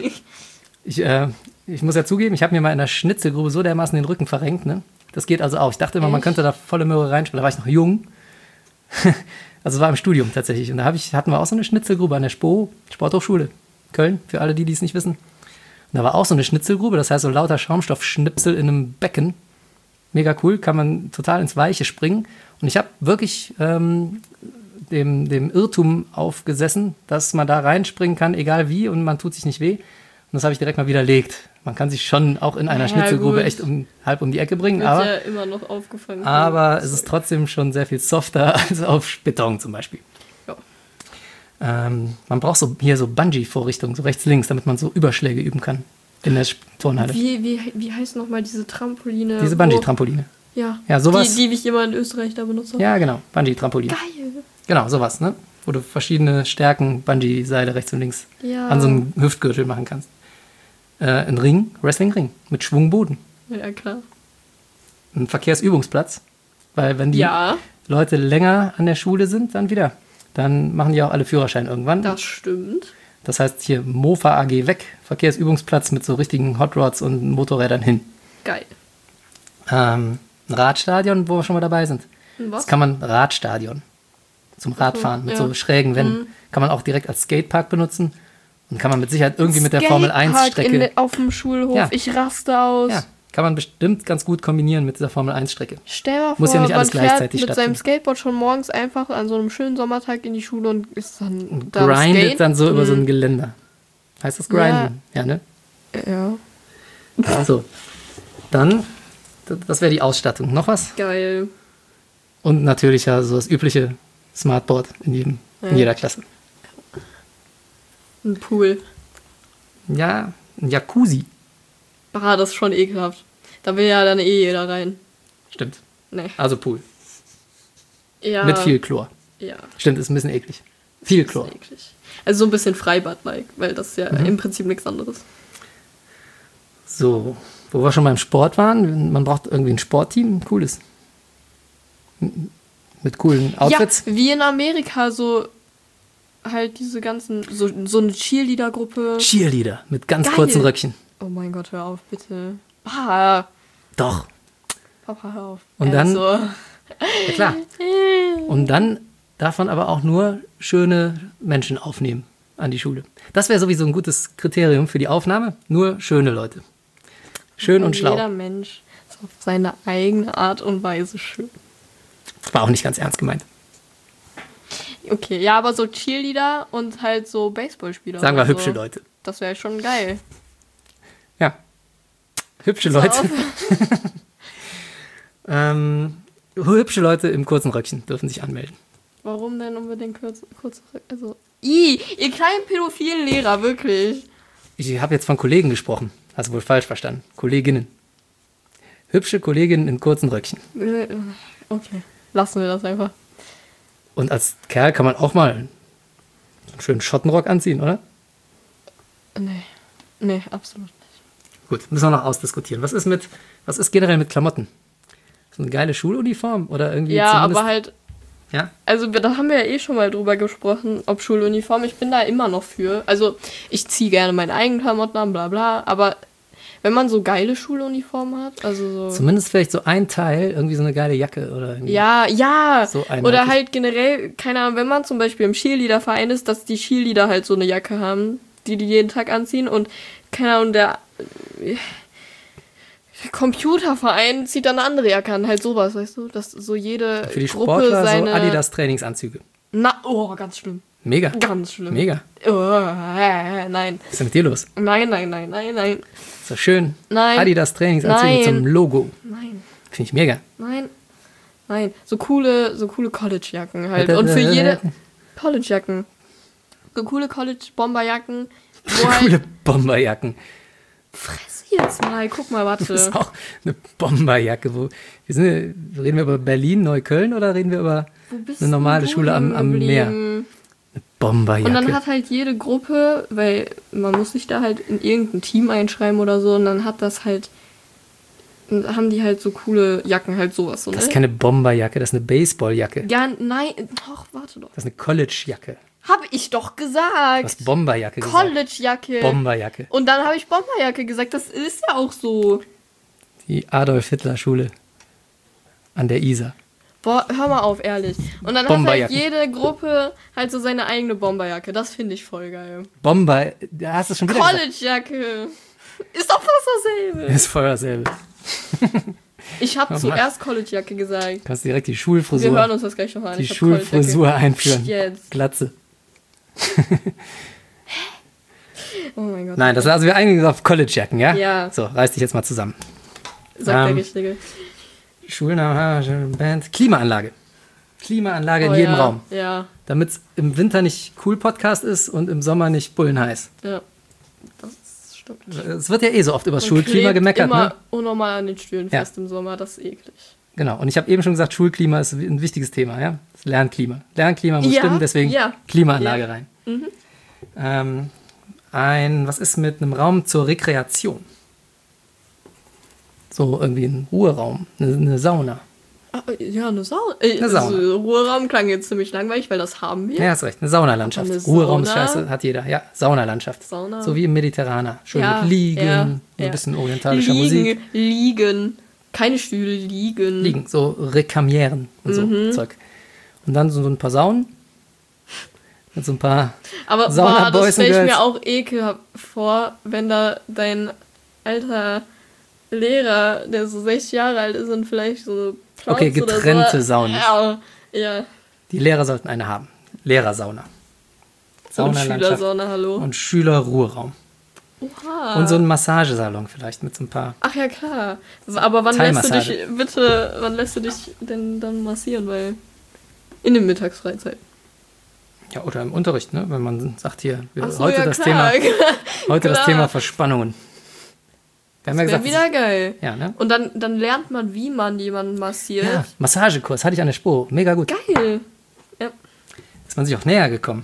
Ich muss ja zugeben, ich habe mir mal in der Schnitzelgrube so dermaßen den Rücken verrenkt, ne? Das geht also auch. Ich dachte immer, man könnte da volle Möhre reinspringen. Da war ich noch jung. Also es war im Studium tatsächlich. Und da hatten wir auch so eine Schnitzelgrube an der Sporthochschule Köln, für alle, die es nicht wissen. Und da war auch so eine Schnitzelgrube, das heißt so lauter Schaumstoffschnipsel in einem Becken. Mega cool, kann man total ins Weiche springen. Und ich habe wirklich dem Irrtum aufgesessen, dass man da reinspringen kann, egal wie, und man tut sich nicht weh. Und das habe ich direkt mal widerlegt. Man kann sich schon auch in einer Schnitzelgrube echt halb um die Ecke bringen. Wird ja immer noch aufgefangen. Aber es ist trotzdem schon sehr viel softer als auf Beton zum Beispiel. Ja. Man braucht hier so Bungee-Vorrichtungen, so rechts, links, damit man so Überschläge üben kann in der Turnhalle. Wie heißt nochmal diese Trampoline? Diese Bungee-Trampoline. Ja, sowas. Die ich immer in Österreich da benutzt habe. Ja, genau, Bungee-Trampoline. Geil. Genau, sowas, ne? Wo du verschiedene Stärken, Bungee-Seile rechts und links an so einem Hüftgürtel machen kannst. Ein Ring, Wrestling-Ring mit Schwungboden. Ja, klar. Ein Verkehrsübungsplatz, weil wenn die Leute länger an der Schule sind, dann machen die auch alle Führerschein irgendwann. Das stimmt. Das heißt hier Mofa AG weg, Verkehrsübungsplatz mit so richtigen Hot Rods und Motorrädern hin. Geil. Ein Radstadion, wo wir schon mal dabei sind. Was? Das kann man Radstadion zum Radfahren mit so schrägen Wänden. Kann man auch direkt als Skatepark benutzen und kann man mit Sicherheit irgendwie mit der Formel 1 Strecke auf dem Schulhof. Ja. Ich raste aus. Ja, kann man bestimmt ganz gut kombinieren mit dieser Formel 1 Strecke. Stell mal vor, muss ja nicht alles gleichzeitig mit seinem Skateboard schon morgens einfach an so einem schönen Sommertag in die Schule und ist dann und grindet dann so über so ein Geländer. Heißt das grinden? Ja, ne? Ja. Also, dann, das wäre die Ausstattung. Noch was? Geil. Und natürlich ja so das übliche Smartboard in jeder Klasse. Ein Pool. Ja, ein Jacuzzi. Das ist schon ekelhaft. Da will ja dann jeder rein. Stimmt. Nee. Also Pool. Ja. Mit viel Chlor. Ja. Stimmt, ist ein bisschen eklig. Viel Chlor. Eklig. Also so ein bisschen Freibad-like, weil das ist ja im Prinzip nichts anderes. So, wo wir schon beim Sport waren, man braucht irgendwie ein Sportteam, ein cooles. Mit coolen Outfits. Ja, wie in Amerika, so halt diese ganzen, so eine Cheerleader-Gruppe. Cheerleader mit ganz kurzen Röckchen. Oh mein Gott, hör auf, bitte. Doch. Papa, hör auf. Und dann, ja klar. Und dann darf man aber auch nur schöne Menschen aufnehmen an die Schule. Das wäre sowieso ein gutes Kriterium für die Aufnahme. Nur schöne Leute. Schön und schlau. Jeder Mensch ist auf seine eigene Art und Weise schön. War auch nicht ganz ernst gemeint. Okay, ja, aber so Cheerleader und halt so Baseballspieler. Sagen wir hübsche Leute. Das wäre schon geil. Ja. Hübsche Leute. Hübsche Leute im kurzen Röckchen dürfen sich anmelden. Warum denn unbedingt kurze Röckchen? Also, ihr kleinen pädophilen Lehrer, wirklich. Ich habe jetzt von Kollegen gesprochen. Hast du wohl falsch verstanden. Kolleginnen. Hübsche Kolleginnen in kurzen Röckchen. Okay, lassen wir das einfach. Und als Kerl kann man auch mal einen schönen Schottenrock anziehen, oder? Nee, absolut nicht. Gut, müssen wir noch ausdiskutieren. Was ist generell mit Klamotten? So eine geile Schuluniform? Oder irgendwie ja, aber halt. Ja? Also, da haben wir ja schon mal drüber gesprochen, ob Schuluniform. Ich bin da immer noch für. Also, ich ziehe gerne meine eigenen Klamotten an, bla bla. Aber wenn man so geile Schuluniformen hat, also so. Zumindest vielleicht so ein Teil, irgendwie so eine geile Jacke oder irgendwie. Ja. So oder halt generell, keine Ahnung, wenn man zum Beispiel im Cheerleader-Verein ist, dass die Cheerleader halt so eine Jacke haben, die jeden Tag anziehen. Und, keine Ahnung, der Computerverein zieht dann eine andere Jacke an, halt sowas, weißt du? Dass so jede für die Gruppe Sportler seine... so Adidas-Trainingsanzüge. Ganz schlimm. Mega. Ganz schlimm. Mega. Nein. Was ist denn mit dir los? Nein. Ist doch schön. Nein. Adidas-Trainingsanzüge mit so einem Logo. Nein. Finde ich mega. Nein. So coole College-Jacken halt. Und für jede... College-Jacken. So coole College-Bomberjacken. Coole Bomberjacken. Fress jetzt mal, guck mal, warte. Das ist auch eine Bomberjacke. Reden wir über Berlin, Neukölln oder reden wir über eine normale Schule am Meer? Eine Bomberjacke. Und dann hat halt jede Gruppe, weil man muss sich da halt in irgendein Team einschreiben oder so, und dann haben die halt so coole Jacken, halt sowas. So, ne? Das ist keine Bomberjacke, das ist eine Baseballjacke. Ja, nein, doch, warte doch. Das ist eine College-Jacke. Hab ich doch gesagt. Du hast Bomberjacke gesagt. College-Jacke. Bomberjacke. Und dann habe ich Bomberjacke gesagt. Das ist ja auch so. Die Adolf-Hitler-Schule an der Isar. Boah, hör mal auf, ehrlich. Und dann hat halt jede Gruppe halt so seine eigene Bomberjacke. Das finde ich voll geil. Da hast du schon wieder College-Jacke. Ist doch fast dasselbe. Ist voll dasselbe. Ich habe zuerst College-Jacke gesagt. Kannst direkt die Schulfrisur. Wir hören uns das gleich noch an. Die Schulfrisur einführen. Jetzt. Glatze. Oh mein Gott. Nein, also wir einigen uns auf College-Jacken, ja? Ja. So, reiß dich jetzt mal zusammen. Sagt der Richtige. Schulname, Band. Klimaanlage. Klimaanlage in jedem Raum. Ja. Damit es im Winter nicht Cool-Podcast ist und im Sommer nicht bullenheiß. Ja. Das stimmt. Es wird ja eh so oft über das Schulklima gemeckert, immer ne? unnormal an den Stühlen fest im Sommer. Das ist eklig. Genau. Und ich habe eben schon gesagt, Schulklima ist ein wichtiges Thema, ja? Das Lernklima. Lernklima muss stimmen, deswegen Klimaanlage rein. Mhm. Was ist mit einem Raum zur Rekreation? So irgendwie ein Ruheraum, eine Sauna. Ja, eine Sauna. Also, Ruheraum klang jetzt ziemlich langweilig, weil das haben wir. Ja, hast recht. Eine Saunalandschaft. Ruheraum ist scheiße, hat jeder. Ja, Saunalandschaft. Sauna. So wie im Mediterraner. Schön mit Liegen, so ein bisschen orientalischer Musik. Liegen. Keine Stühle, liegen. Liegen, so Rekamieren und so Zeug. Und dann so ein paar Saunen. Mit so ein paar Aber das stelle ich mir auch ekelhaft vor, wenn da dein alter Lehrer, der so 60 Jahre alt ist und vielleicht so Plauz okay, getrennte oder so. Saunen. Ja. Die Lehrer sollten eine haben. Lehrersauna. Und Schülersauna, hallo. Und Schülerruheraum. Oha. Und so ein Massagesalon vielleicht mit so ein paar. Ach ja, klar. Aber wann lässt du dich denn dann massieren? Weil in der Mittagsfreizeit. Ja, oder im Unterricht, ne? Wenn man sagt hier, das Thema Verspannungen. Das wäre wieder geil. Ja, ne? Und dann lernt man, wie man jemanden massiert. Ja, Massagekurs hatte ich an der Spur. Mega gut. Geil. Ja. Ist man sich auch näher gekommen.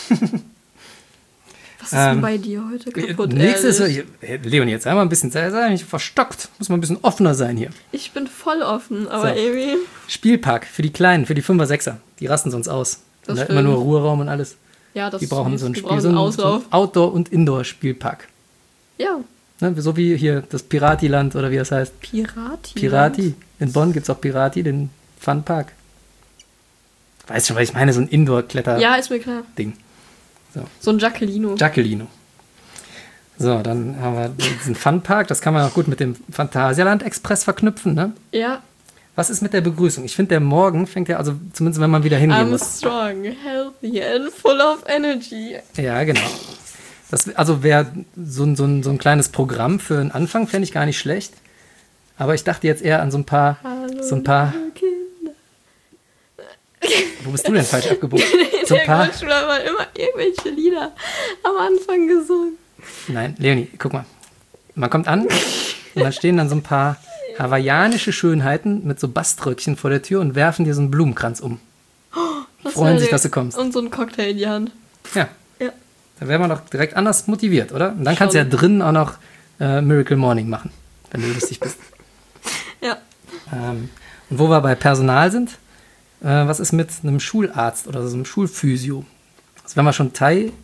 Was ist denn bei dir heute kaputt? Nächstes Leonie, jetzt einmal ein bisschen, sei nicht verstockt. Muss man ein bisschen offener sein hier. Ich bin voll offen, aber irgendwie. Spielpark für die Kleinen, für die 5er, 6er. Die rasten sonst aus. Das immer nur Ruheraum und alles. Ja, das die brauchen so ein Spiel, so ein Outdoor- und Indoor-Spielpark. Ja. Ne, so wie hier das Piratiland oder wie das heißt. Pirati. In Bonn gibt es auch Pirati, den Funpark. Weißt schon, was ich meine, so ein Indoor-Kletter. Ja, ist mir klar. Ding. So ein Giacolino. So, dann haben wir diesen Funpark. Das kann man auch gut mit dem Phantasialand-Express verknüpfen, ne? Ja. Was ist mit der Begrüßung? Ich finde, der Morgen fängt ja, also zumindest wenn man wieder hingehen muss. I'm strong, healthy and full of energy. Ja, genau. Also wäre so ein kleines Programm für einen Anfang, fände ich gar nicht schlecht. Aber ich dachte jetzt eher an so ein paar. Kinder. Wo bist du denn falsch abgebogen? In der Grundschule haben wir immer irgendwelche Lieder am Anfang gesungen. Nein, Leonie, guck mal. Man kommt an und da stehen dann so ein paar hawaiianische Schönheiten mit so Baströckchen vor der Tür und werfen dir so einen Blumenkranz um. Freuen sich, dass du kommst. Und so einen Cocktail in die Hand. Ja. Da wäre man doch direkt anders motiviert, oder? Und dann kannst du ja drinnen auch noch Miracle Morning machen, wenn du lustig bist. Ja. Und wo wir bei Personal sind, was ist mit einem Schularzt oder so einem Schulphysio? Also wenn wir schon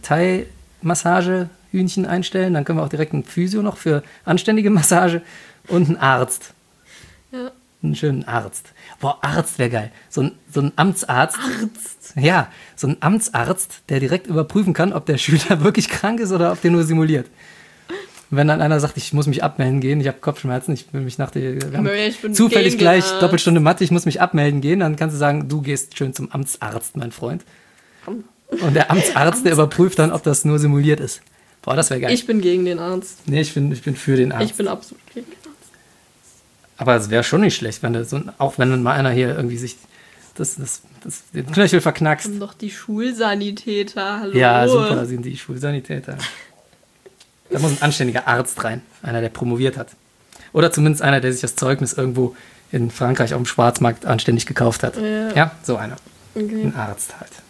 Thai-Massage-Hühnchen einstellen, dann können wir auch direkt einen Physio noch für anständige Massage und einen Arzt. Ja. Einen schönen Arzt. Boah, Arzt wäre geil. So ein Amtsarzt. Arzt. Ja, so ein Amtsarzt, der direkt überprüfen kann, ob der Schüler wirklich krank ist oder ob der nur simuliert. Wenn dann einer sagt, ich muss mich abmelden gehen, ich habe Kopfschmerzen, ich will mich zufällig gleich Doppelstunde Mathe, ich muss mich abmelden gehen, dann kannst du sagen, du gehst schön zum Amtsarzt, mein Freund. Und der Amtsarzt, der überprüft dann, ob das nur simuliert ist. Boah, das wäre geil. Ich bin gegen den Arzt. Nee, ich bin für den Arzt. Ich bin absolut gegen den Arzt. Aber es wäre schon nicht schlecht, wenn auch wenn mal einer hier irgendwie sich den Knöchel verknackst. Haben doch die Schulsanitäter, hallo. Ja, super, sind die Schulsanitäter. Da muss ein anständiger Arzt rein. Einer, der promoviert hat. Oder zumindest einer, der sich das Zeugnis irgendwo in Frankreich auf dem Schwarzmarkt anständig gekauft hat. Ja, so einer. Okay. Ein Arzt halt.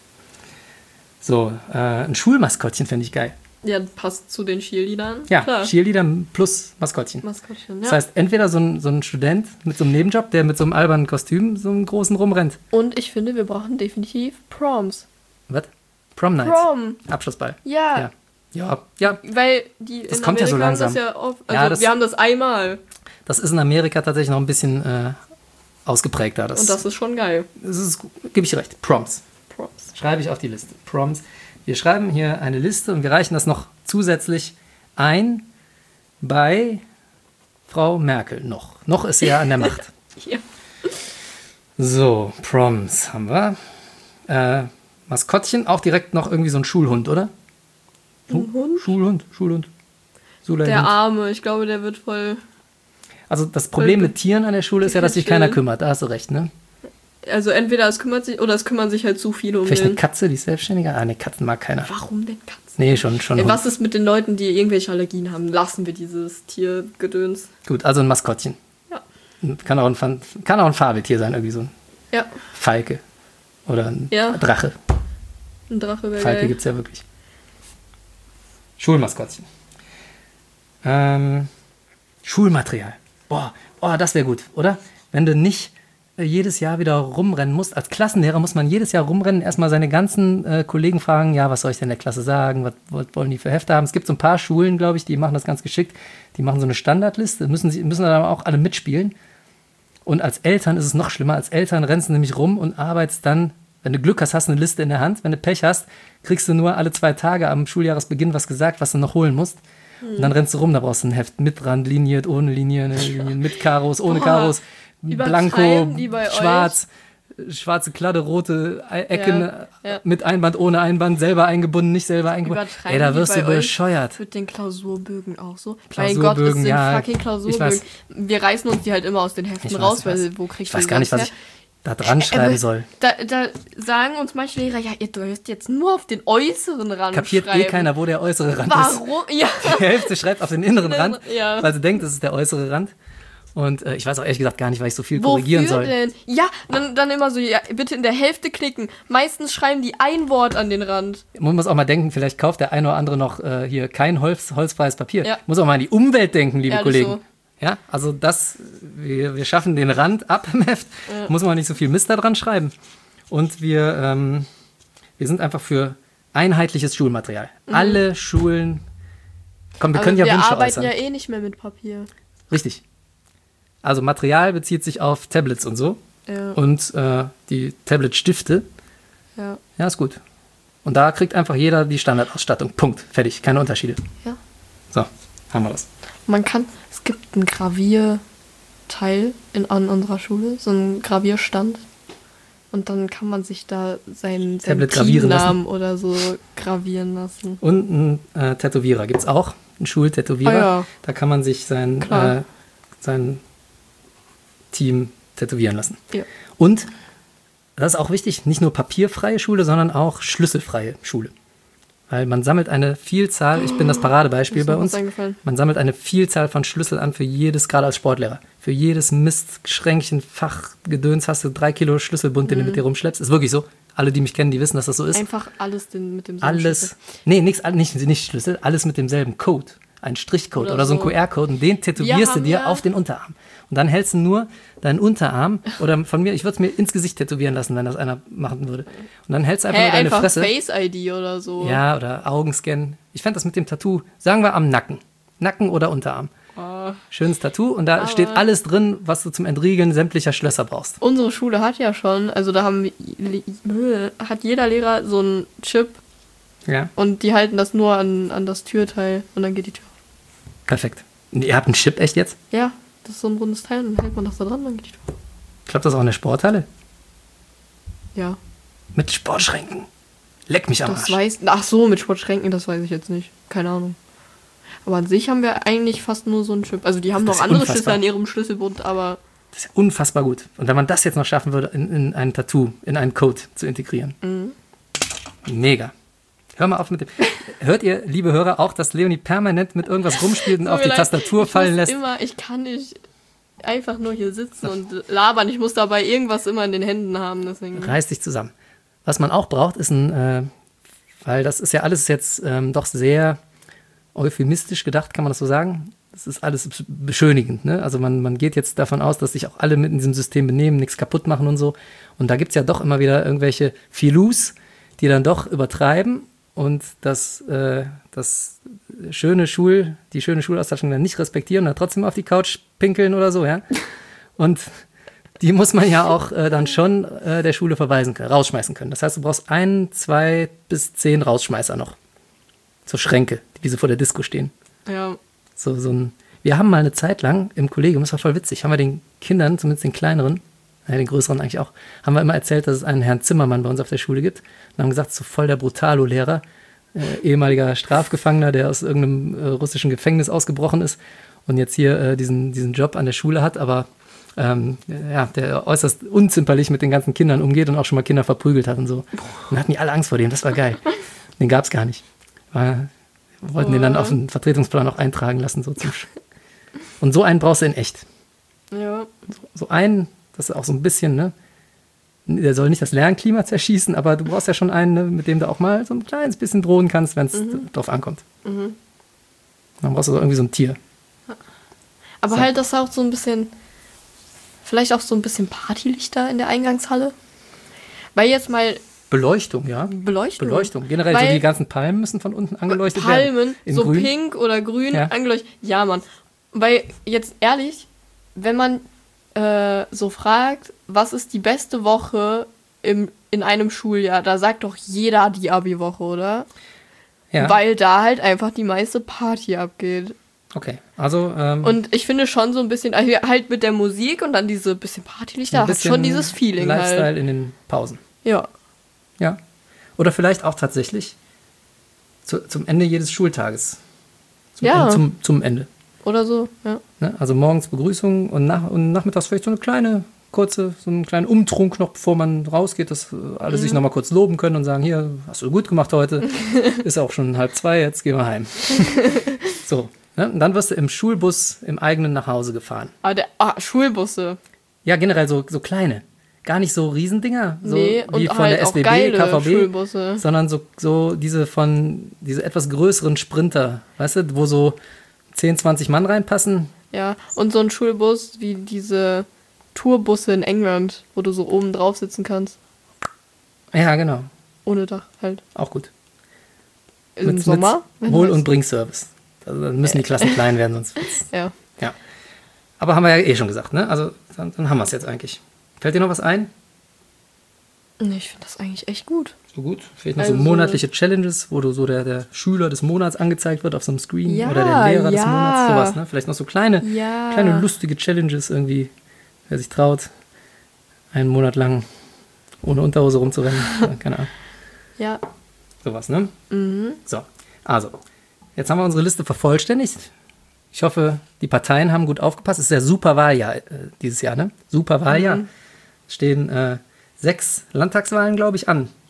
So, ein Schulmaskottchen fände ich geil. Ja, passt zu den Cheerleadern. Ja, klar. Cheerleader plus Maskottchen. Ja. Das heißt, entweder so ein Student mit so einem Nebenjob, der mit so einem albernen Kostüm so einem großen rumrennt. Und ich finde, wir brauchen definitiv Proms. Was? Prom Night. Prom. Abschlussball. Ja. Ja. Weil die das in kommt Amerika ja so langsam. haben das ja oft, also wir haben das einmal. Das ist in Amerika tatsächlich noch ein bisschen ausgeprägter. Und das ist schon geil. Gebe ich recht. Proms. Schreibe ich auf die Liste. Proms. Wir schreiben hier eine Liste und wir reichen das noch zusätzlich ein bei Frau Merkel noch. Noch ist sie ja an der Macht. Ja. So, Proms haben wir. Maskottchen, auch direkt noch irgendwie so ein Schulhund, oder? Ein Hund? Schulhund. Der Arme, ich glaube, der wird voll... Also das Problem mit Tieren an der Schule ist ja, dass sich keiner kümmert. Da hast du recht, ne? Also entweder es kümmert sich, oder es kümmern sich halt zu viele um Vielleicht eine Katze, die ist selbstständiger? Ah, ne, Katzen mag keiner. Warum denn Katzen? Nee, schon. Was ist mit den Leuten, die irgendwelche Allergien haben? Lassen wir dieses Tiergedöns. Gut, also ein Maskottchen. Ja. Kann auch ein Fabeltier sein, irgendwie so ein Falke. Oder ein Drache. Ein Drache wäre Falke gibt es ja wirklich. Schulmaskottchen. Schulmaterial. Boah, das wäre gut, oder? Wenn du nicht jedes Jahr wieder rumrennen musst. Als Klassenlehrer muss man jedes Jahr rumrennen, erstmal seine ganzen Kollegen fragen, ja, was soll ich denn der Klasse sagen, was wollen die für Hefte haben. Es gibt so ein paar Schulen, glaube ich, die machen das ganz geschickt. Die machen so eine Standardliste, müssen dann aber auch alle mitspielen. Und als Eltern ist es noch schlimmer. Als Eltern rennst du nämlich rum und arbeitest dann, wenn du Glück hast, hast du eine Liste in der Hand. Wenn du Pech hast, kriegst du nur alle 2 Tage am Schuljahresbeginn was gesagt, was du noch holen musst. Und dann rennst du rum, da brauchst du ein Heft mit Rand, liniert, ohne Linien, mit Karos, ohne Karos, blanko, schwarz, schwarze Kladde, rote Ecken, mit Einband, ohne Einband, selber eingebunden, nicht selber eingebunden. Ey, da wirst du bescheuert. Mit den Klausurbögen auch so. Mein Gott, das sind fucking Klausurbögen. Wir reißen uns die halt immer aus den Heften raus, weil wo kriegst du Ich weiß gar nicht, was ich da dran schreiben soll. Da sagen uns manche Lehrer, ja, ihr dürft jetzt nur auf den äußeren Rand Kapiert schreiben. Keiner, wo der äußere Rand ist. Warum? Ja. Die Hälfte schreibt auf den inneren Rand, weil sie denkt, das ist der äußere Rand. Und ich weiß auch ehrlich gesagt gar nicht, weil ich so viel korrigieren soll. Wofür denn? Ja, dann immer so, ja, bitte in der Hälfte klicken. Meistens schreiben die ein Wort an den Rand. Man muss auch mal denken, vielleicht kauft der eine oder andere noch hier kein holzfreies Papier. Ja. Muss auch mal an die Umwelt denken, liebe Kollegen. So. Ja, also wir schaffen den Rand ab im Heft. Muss man nicht so viel Mist da dran schreiben. Und wir sind einfach für einheitliches Schulmaterial. Alle Schulen, wir können ja Wünsche äußern. Wir arbeiten ja eh nicht mehr mit Papier. Richtig. Also Material bezieht sich auf Tablets und so. Ja. Und die Tablet-Stifte. Ja, ist gut. Und da kriegt einfach jeder die Standardausstattung. Punkt. Fertig. Keine Unterschiede. Ja. So, haben wir das. Es gibt einen Gravierteil an unserer Schule, so einen Gravierstand. Und dann kann man sich da seinen Teamnamen oder so gravieren lassen. Und einen Tätowierer gibt es auch. Einen Schultätowierer. Ja. Da kann man sich sein Team tätowieren lassen. Ja. Und, das ist auch wichtig, nicht nur papierfreie Schule, sondern auch schlüsselfreie Schule. Weil man sammelt eine Vielzahl, ich bin das Paradebeispiel bei uns, man sammelt eine Vielzahl von Schlüssel an für jedes, gerade als Sportlehrer, für jedes Mistschränkchen, Fachgedöns hast du 3 Kilo Schlüsselbund, den du mit dir rumschleppst. Ist wirklich so. Alle, die mich kennen, die wissen, dass das so ist. Einfach alles mit demselben Schlüssel. Nee, nicht Schlüssel, alles mit demselben Code. Ein Strichcode oder so ein QR-Code und den tätowierst du dir auf den Unterarm. Und dann hältst du nur deinen Unterarm oder von mir, ich würde es mir ins Gesicht tätowieren lassen, wenn das einer machen würde. Und dann hältst du einfach nur deine Fresse. Face-ID oder so. Ja, oder Augenscan. Ich fände das mit dem Tattoo, sagen wir am Nacken. Nacken oder Unterarm. Oh. Schönes Tattoo und da steht alles drin, was du zum Entriegeln sämtlicher Schlösser brauchst. Unsere Schule hat ja schon, also da hat jeder Lehrer so einen Chip. Ja. Und die halten das nur an das Türteil und dann geht die Tür auf. Perfekt. Und ihr habt einen Chip echt jetzt? Ja, das ist so ein rundes Teil und dann hält man das da dran, dann geht die Tür auf. Klappt das auch in der Sporthalle? Ja. Mit Sportschränken? Leck mich am Arsch. Ach so, mit Sportschränken, das weiß ich jetzt nicht. Keine Ahnung. Aber an sich haben wir eigentlich fast nur so einen Chip. Also die haben noch andere Schlüssel an ihrem Schlüsselbund, aber... Das ist ja unfassbar gut. Und wenn man das jetzt noch schaffen würde, in ein Tattoo, in einen Code zu integrieren. Mhm. Mega. Hör mal auf mit dem... Hört ihr, liebe Hörer, auch, dass Leonie permanent mit irgendwas rumspielt und auf die Tastatur fallen lässt? Ich kann nicht einfach nur hier sitzen und labern. Ich muss dabei irgendwas immer in den Händen haben. Deswegen. Reiß dich zusammen. Was man auch braucht, ist weil das ist ja alles jetzt doch sehr euphemistisch gedacht, kann man das so sagen? Das ist alles beschönigend, ne? Also man geht jetzt davon aus, dass sich auch alle mit in diesem System benehmen, nichts kaputt machen und so. Und da gibt es ja doch immer wieder irgendwelche Filus, die dann doch übertreiben und die schöne Schulausstattung dann nicht respektieren und dann trotzdem auf die Couch pinkeln oder so, ja. Und die muss man ja auch dann schon der Schule verweisen können, rausschmeißen können. Das heißt, du brauchst 1, 2 bis 10 Rausschmeißer noch. So Schränke, wie so vor der Disco stehen. Ja. Wir haben mal eine Zeit lang im Kollegium, das war voll witzig, haben wir den Kindern, zumindest den kleineren, den größeren eigentlich auch, haben wir immer erzählt, dass es einen Herrn Zimmermann bei uns auf der Schule gibt. Und haben gesagt, so voll der Brutalo-Lehrer, ehemaliger Strafgefangener, der aus irgendeinem russischen Gefängnis ausgebrochen ist und jetzt hier diesen Job an der Schule hat, aber der äußerst unzimperlich mit den ganzen Kindern umgeht und auch schon mal Kinder verprügelt hat und so. Und dann hatten die alle Angst vor dem, das war geil. Den gab es gar nicht. Wir wollten den dann auf den Vertretungsplan auch eintragen lassen. Und so einen brauchst du in echt. Ja. So einen, das ist auch so ein bisschen, ne? Der soll nicht das Lernklima zerschießen, aber du brauchst ja schon einen, ne, mit dem du auch mal so ein kleines bisschen drohen kannst, wenn es drauf ankommt. Mhm. Dann brauchst du irgendwie so ein Tier. Aber so. Halt das auch so ein bisschen, vielleicht auch so ein bisschen Partylichter in der Eingangshalle. Weil jetzt mal... Beleuchtung, ja. Beleuchtung. Generell, so die ganzen Palmen müssen von unten angeleuchtet werden. Palmen, so grün. Pink oder grün angeleuchtet. Ja, Mann. Weil jetzt ehrlich, wenn man so fragt, was ist die beste Woche in einem Schuljahr, da sagt doch jeder die Abi-Woche, oder? Ja. Weil da halt einfach die meiste Party abgeht. Okay, also... und ich finde schon so ein bisschen, halt mit der Musik und dann diese bisschen Partylichter, hat schon dieses Feeling Lifestyle halt. In den Pausen. Ja. Ja. Oder vielleicht auch tatsächlich zum Ende jedes Schultages. Zum Ende. Oder so, ja. Ne? Also morgens Begrüßung und nachmittags vielleicht so einen kleinen Umtrunk noch, bevor man rausgeht, dass alle sich nochmal kurz loben können und sagen, hier, hast du gut gemacht heute. Ist auch schon 1:30, jetzt gehen wir heim. So. Ne? Und dann wirst du im Schulbus im eigenen nach Hause gefahren. Schulbusse. Ja, generell so kleine. Gar nicht so Riesendinger, so wie von halt der SBB, KVB, Schulbusse. sondern so diese etwas größeren Sprinter, weißt du, wo so 10, 20 Mann reinpassen. Ja, und so ein Schulbus wie diese Tourbusse in England, wo du so oben drauf sitzen kannst. Ja, genau. Ohne Dach halt. Auch gut. Im Sommer? Mit Hol- und Bringservice. Also dann müssen die Klassen klein werden, sonst wird's. Ja. Aber haben wir ja schon gesagt, ne? Also dann haben wir es jetzt eigentlich. Fällt dir noch was ein? Nee, ich finde das eigentlich echt gut. So gut? Fehlt noch so monatliche Challenges, wo du so der Schüler des Monats angezeigt wird auf so einem Screen oder der Lehrer des Monats, sowas, ne? Vielleicht noch so kleine lustige Challenges irgendwie, wer sich traut, einen Monat lang ohne Unterhose rumzurennen. Keine Ahnung. Ja. Sowas, ne? Mhm. So, also, jetzt haben wir unsere Liste vervollständigt. Ich hoffe, die Parteien haben gut aufgepasst. Es ist ja super Wahljahr dieses Jahr, ne? Super Wahljahr. Stehen 6 Landtagswahlen, glaube ich, an.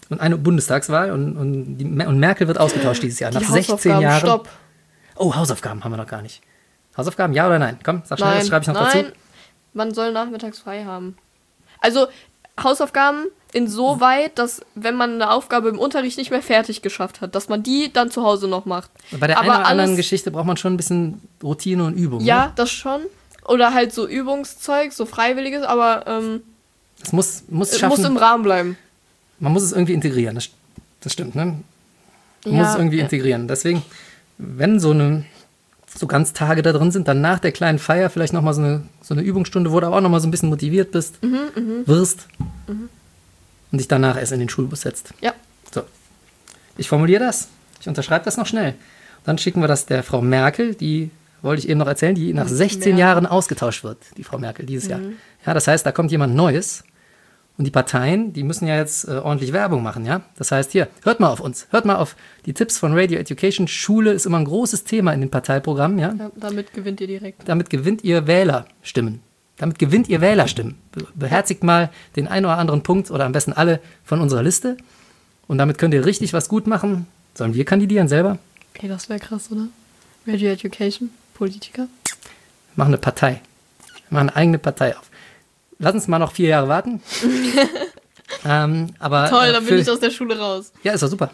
und eine Bundestagswahl und Merkel wird ausgetauscht dieses Jahr. Nach 16 Jahren. Stopp. Oh, Hausaufgaben haben wir noch gar nicht. Hausaufgaben, ja oder nein? Komm, sag schnell, das schreibe ich noch dazu. Nein, man soll nachmittags frei haben. Also Hausaufgaben insoweit, dass wenn man eine Aufgabe im Unterricht nicht mehr fertig geschafft hat, dass man die dann zu Hause noch macht. Bei der einen oder anderen Geschichte braucht man schon ein bisschen Routine und Übung. Ja, ne? Das schon. Oder halt so Übungszeug, so Freiwilliges, aber es muss im Rahmen bleiben. Man muss es irgendwie integrieren, das stimmt, ne? Man muss es irgendwie integrieren. Deswegen, wenn so ganz Tage da drin sind, dann nach der kleinen Feier vielleicht nochmal so eine Übungsstunde, wo du aber auch nochmal so ein bisschen motiviert wirst und dich danach erst in den Schulbus setzt. Ja. So. Ich formuliere das, ich unterschreibe das noch schnell. Dann schicken wir das der Frau Merkel, die wollte ich eben noch erzählen, die nach 16 Jahren ausgetauscht wird, die Frau Merkel dieses Jahr. Ja, das heißt, da kommt jemand Neues und die Parteien, die müssen ja jetzt ordentlich Werbung machen, ja. Das heißt, hier, hört mal auf uns, hört mal auf die Tipps von Radio Education. Schule ist immer ein großes Thema in den Parteiprogrammen, ja. Damit gewinnt ihr direkt. Damit gewinnt ihr Wählerstimmen. Beherzigt mal den einen oder anderen Punkt oder am besten alle von unserer Liste und damit könnt ihr richtig was gut machen. Sollen wir kandidieren selber? Okay, das wäre krass, oder? Radio Education, Politiker. Wir machen eine Partei. Wir machen eine eigene Partei auf. Lass uns mal noch 4 Jahre warten. Aber, toll, dann bin ich aus der Schule raus. Ja, ist doch super.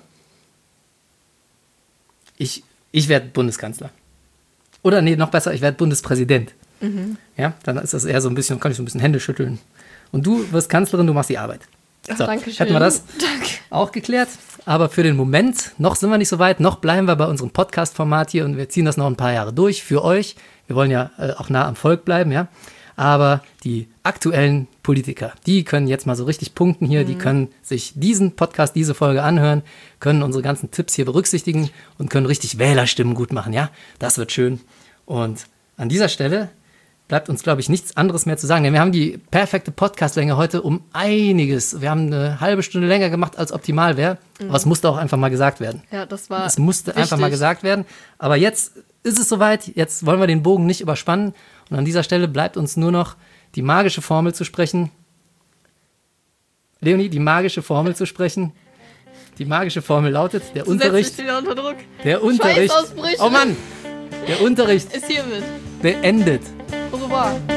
Ich werde Bundeskanzler. Oder nee, noch besser, ich werde Bundespräsident. Ja, dann ist das eher so ein bisschen, kann ich so ein bisschen Hände schütteln. Und du wirst Kanzlerin, du machst die Arbeit. Ach, so, danke schön. hätten wir das auch geklärt. Aber für den Moment, noch sind wir nicht so weit, noch bleiben wir bei unserem Podcast-Format hier und wir ziehen das noch ein paar Jahre durch für euch. Wir wollen ja auch nah am Volk bleiben, ja. Aber die aktuellen Politiker, die können jetzt mal so richtig punkten hier, die können sich diesen Podcast, diese Folge anhören, können unsere ganzen Tipps hier berücksichtigen und können richtig Wählerstimmen gut machen, ja. Das wird schön. Und an dieser Stelle bleibt uns, glaube ich, nichts anderes mehr zu sagen. Denn wir haben die perfekte Podcastlänge heute um einiges. Wir haben eine halbe Stunde länger gemacht, als optimal wäre. Aber es musste auch einfach mal gesagt werden. Ja, das war Es musste wichtig. einfach mal gesagt werden. Aber jetzt ist es soweit. Jetzt wollen wir den Bogen nicht überspannen. Und an dieser Stelle bleibt uns nur noch die magische Formel zu sprechen. Leonie, die magische Formel zu sprechen. Die magische Formel lautet, der Unterricht... Setz dich wieder unter Druck. Der Unterricht... Schweißausbrüche. Oh Mann! Der Unterricht Ist hiermit. beendet. Au revoir.